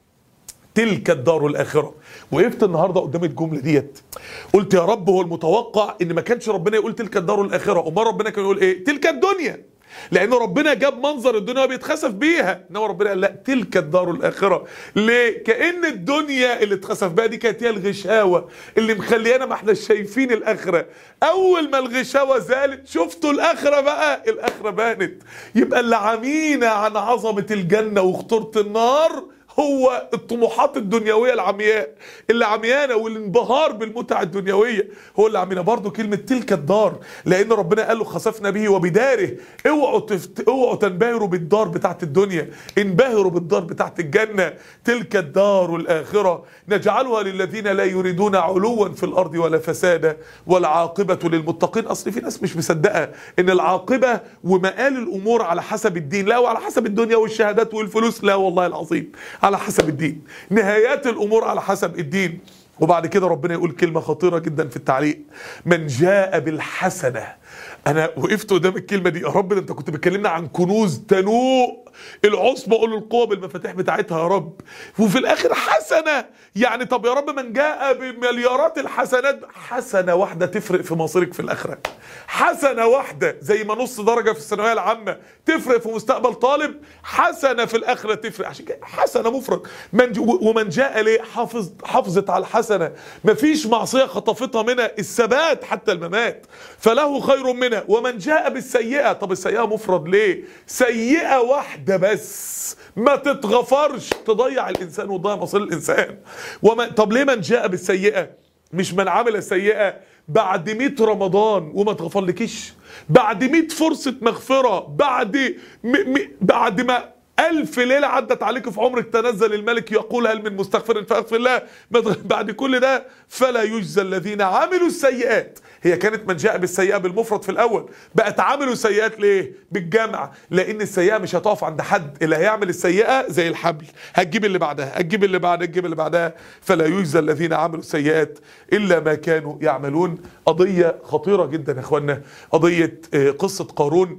تلك الدار الآخرة. وقفت النهاردة قدام الجملة ديت قلت يا رب، هو المتوقع ان ما كانش ربنا يقول تلك الدار الآخرة، امال ربنا كان يقول ايه؟ تلك الدنيا، لان ربنا جاب منظر الدنيا وبيتخسف بيها. انما ربنا قال لا، تلك الدار الآخرة. ليه؟ كأن الدنيا اللي اتخسف بيها دي كانت هي الغشاوة اللي مخليانا ما احنا شايفين الآخرة. اول ما الغشاوة زالت شفتوا الآخرة بقى، الآخرة بانت. يبقى اللي عمينا عن عظمة الجنة وخطورة النار هو الطموحات الدنيوية العمياء اللي عميانا، والانبهار بالمتع الدنيوية هو اللي عمينا. برضو كلمة تلك الدار، لأن ربنا قال له خسفنا به وبداره. اوعوا تفت... اوعوا تنبهروا بالدار بتاعت الدنيا، انبهروا بالدار بتاعت الجنة. تلك الدار الآخرة نجعلها للذين لا يريدون علوا في الأرض ولا فسادا والعاقبة للمتقين. أصل في ناس مش مصدقة إن العاقبة ومآل الأمور على حسب الدين، لا وعلى حسب الدنيا والشهادات والفلوس، لا والله العظيم على حسب الدين. نهايات الامور على حسب الدين. وبعد كده ربنا يقول كلمة خطيرة جدا في التعليق: من جاء بالحسنة. انا وقفت قدام الكلمة دي، يا رب ده انت كنت بتكلمنا عن كنوز تنوء العصبة اولو القوة بالمفاتيح بتاعتها يا رب، وفي الاخر حسنة. يعني طب يا رب من جاء بمليارات الحسنات، حسنة واحدة تفرق في مصيرك في الاخرة. حسنة واحدة زي ما نص درجة في الثانوية العامة تفرق في مستقبل طالب، حسنة في الاخرة تفرق. عشان كده حسنة مفرد. من ومن جاء ليه؟ حافظ حافظت على الحسنة، مفيش معصية خطفتها منها، الثبات حتى الممات، فله خير منها. ومن جاء بالسيئة، طب السيئة مفرد ليه؟ سيئة واحدة بس ما تتغفرش تضيع الانسان وتضيع مصير الانسان. وما طب ليه من جاء بالسيئة؟ مش من عمل سيئة بعد مئة رمضان وما تغفرلكيش، بعد مئة فرصة مغفرة، بعد م... م... بعد ما ألف ليلة عدت عليك في عمرك تنزل الملك يقول هل من مستغفر فأغفر الله، بعد كل ده فلا يجزى الذين عملوا السيئات. هي كانت من جاء بالسيئة بالمفرد في الأول، بقت عملوا سيئات ليه؟ بالجمع، لأن السيئة مش هتقف عند حد. اللي هيعمل السيئة زي الحبل، هتجيب اللي بعدها، هتجيب اللي بعدها، هتجيب اللي بعدها. فلا يجزى الذين عملوا السيئات إلا ما كانوا يعملون. قضية خطيرة جدا يا إخوانا، قضية قصة قارون.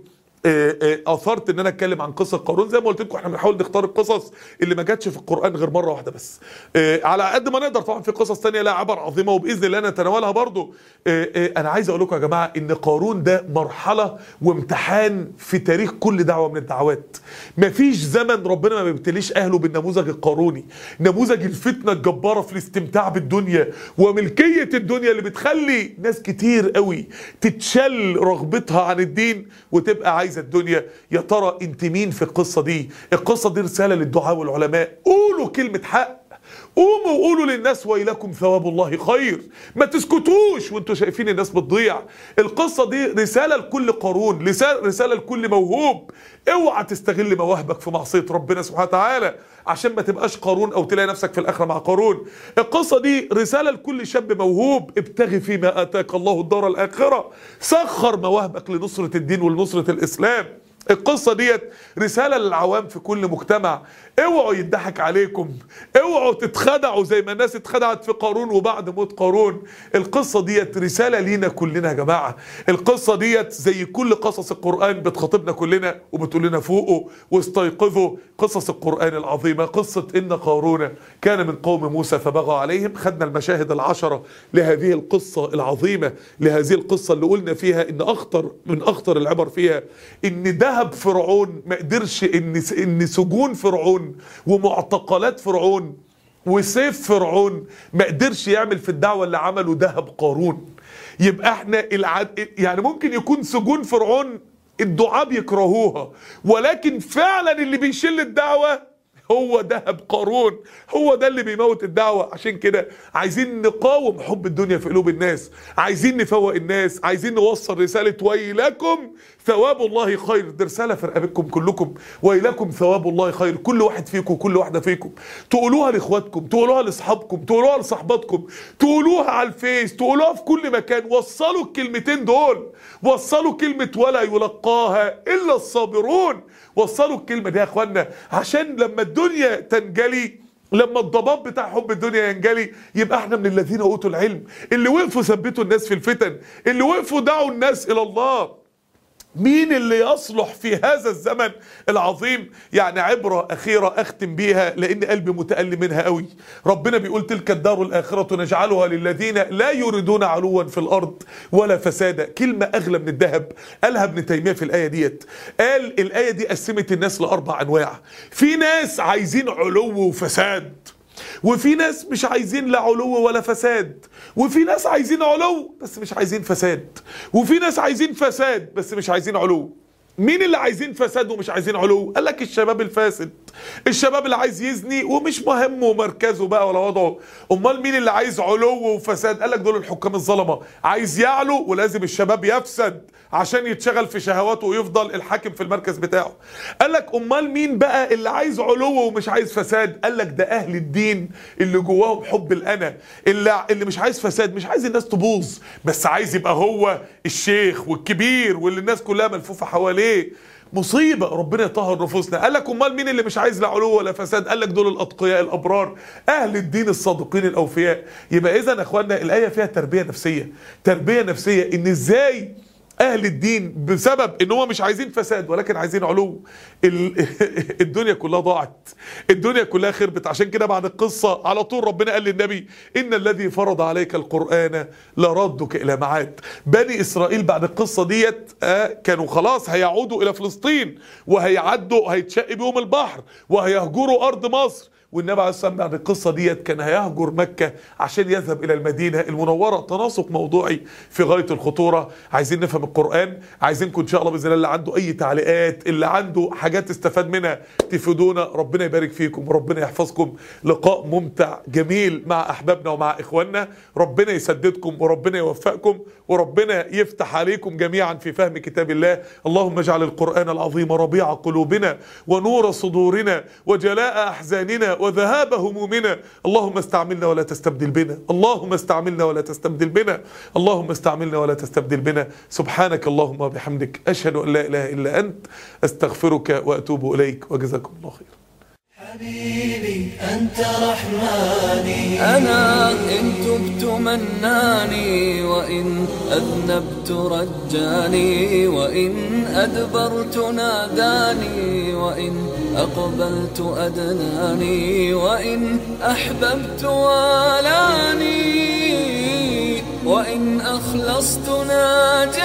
اثرت ان انا اتكلم عن قصه قارون. زي ما قلت لكم احنا بنحاول نختار القصص اللي ما جاتش في القران غير مره واحده بس، على قد ما نقدر. طبعا في قصص تانية لها عبر عظيمه وباذن الله نتناولها برضو. انا عايز اقول لكم يا جماعه ان قارون ده مرحله وامتحان في تاريخ كل دعوه من الدعوات. مفيش زمن ربنا ما بيبتليش اهله بالنموذج القاروني، نموذج الفتنه الجباره في الاستمتاع بالدنيا وملكيه الدنيا اللي بتخلي ناس كتير قوي تتشل رغبتها عن الدين وتبقى عايزه الدنيا. يا ترى انت مين في القصة دي؟ القصة دي رسالة للدعاء والعلماء. قولوا كلمة حق، قوموا وقولوا للناس ويلكم ثواب الله خير. ما تسكتوش وانتوا شايفين الناس بتضيع. القصة دي رسالة لكل قارون، رسالة لكل موهوب. اوعى تستغل مواهبك في معصية ربنا سبحانه وتعالى عشان ما تبقاش قارون او تلاقي نفسك في الاخرة مع قارون. القصة دي رسالة لكل شاب موهوب. ابتغي فيما اتاك الله الدار الاخرة، سخر مواهبك لنصرة الدين ولنصرة الاسلام. القصة ديت رسالة للعوام في كل مجتمع. اوعوا يضحك عليكم، اوعوا تتخدعوا زي ما الناس اتخدعت في قارون وبعد موت قارون. القصة ديت رسالة لينا كلنا يا جماعة. القصة ديت زي كل قصص القرآن بتخاطبنا كلنا وبتقول لنا فوقوا واستيقظوا. قصص القرآن العظيمة، قصة إن قارون كان من قوم موسى فبغى عليهم. خدنا المشاهد العشرة لهذه القصة العظيمة، لهذه القصة اللي قلنا فيها إن أخطر من أخطر العبر فيها إن ذهب فرعون ما قدرش، إن إن سجون فرعون ومعتقلات فرعون وسيف فرعون ما قدرش يعمل في الدعوة اللي عمله ذهب قارون. يبقى احنا العد... يعني ممكن يكون سجون فرعون الدعاء بيكرهوها، ولكن فعلا اللي بيشل الدعوة هو دهب قارون، هو ده اللي بيموت الدعوة. عشان كده عايزين نقاوم حب الدنيا في قلوب الناس، عايزين نفوق الناس، عايزين نوصل رسالة ويلكم ثواب الله خير. دي رسالة في رقبتكم كلكم، ويلكم ثواب الله خير. كل واحد فيكم كل واحدة فيكم تقولوها لاخواتكم، تقولوها لاصحابكم، تقولوها لصحباتكم، تقولوها على الفيس، تقولوها في كل مكان. وصلوا الكلمتين دول، وصلوا كلمة ولا يلقاها الا الصابرون. وصلوا الكلمة دي يا اخوانا، عشان لما الدنيا تنجلي، لما الضباب بتاع حب الدنيا ينجلي، يبقى احنا من الذين اوتوا العلم، اللي وقفوا ثبتوا الناس في الفتن، اللي وقفوا دعوا الناس الى الله. مين اللي يصلح في هذا الزمن العظيم؟ يعني عبرة أخيرة أختم بيها لأن قلبي متألم منها قوي. ربنا بيقول تلك الدار الآخرة نجعلها للذين لا يريدون علوا في الأرض ولا فسادا. كلمة أغلى من الذهب قالها ابن تيمية في الآية ديت. قال الآية دي قسمت الناس لأربع أنواع. في ناس عايزين علو وفساد، وفي ناس مش عايزين لا علو ولا فساد، وفي ناس عايزين علو بس مش عايزين فساد، وفي ناس عايزين فساد بس مش عايزين علو. مين اللي عايزين فساد ومش عايزين علو؟ قال لك الشباب الفاسد، الشباب اللي عايز يزني ومش مهمه مركزه بقى ولا وضعه. امال مين اللي عايز علو وفساد؟ قال لك دول الحكام الظلمه، عايز يعلو ولازم الشباب يفسد عشان يتشغل في شهواته ويفضل الحاكم في المركز بتاعه. قال لك امال مين بقى اللي عايز علو ومش عايز فساد؟ قال لك ده اهل الدين اللي جواهم حب الانا، اللي اللي مش عايز فساد، مش عايز الناس تبوظ، بس عايز يبقى هو الشيخ والكبير واللي الناس كلها ملفوفه حواليه. مصيبه، ربنا يطهر نفوسنا. قال لك امال مين اللي مش عايز لا علو ولا فساد؟ قال لك دول الاتقياء الابرار، اهل الدين الصادقين الاوفياء. يبقى اذا يا اخوانا الايه فيها تربيه نفسيه، تربيه نفسيه ان ازاي اهل الدين بسبب ان هم مش عايزين فساد ولكن عايزين علو الدنيا كلها ضاعت، الدنيا كلها خربت. عشان كده بعد القصه على طول ربنا قال للنبي ان الذي فرض عليك القران لردك الى معاد. بني اسرائيل بعد القصه ديت آه كانوا خلاص هيعودوا الى فلسطين، وهيعدوا هيتشق بيهم البحر وهيهجروا ارض مصر. والنبي عليه الصلاه والسلام بعد القصه ديت كان هيهجر مكه عشان يذهب الى المدينه المنوره. تناسق موضوعي في غايه الخطوره. عايزين نفهم القران، عايزينكم ان شاء الله باذن الله اللي عنده اي تعليقات، اللي عنده حاجات استفاد منها تفيدونا. ربنا يبارك فيكم وربنا يحفظكم. لقاء ممتع جميل مع احبابنا ومع اخواننا. ربنا يسددكم وربنا يوفقكم وربنا يفتح عليكم جميعا في فهم كتاب الله. اللهم اجعل القران العظيم ربيع قلوبنا ونور صدورنا وجلاء احزاننا وذهاب همومنا. اللهم استعملنا ولا تستبدل بنا، اللهم استعملنا ولا تستبدل بنا، اللهم استعملنا ولا تستبدل بنا. سبحانك اللهم وبحمدك، أشهد أن لا إله إلا أنت، أستغفرك وأتوب إليك، وجزاكم الله خير. حبيبي أنت رحماني، أنا إن تبت مناني، وإن أذنبت رجاني، وإن أدبرت ناداني، وإن أقبلت أدناني، وإن أحببت والاني، وإن أخلصت ناجاني.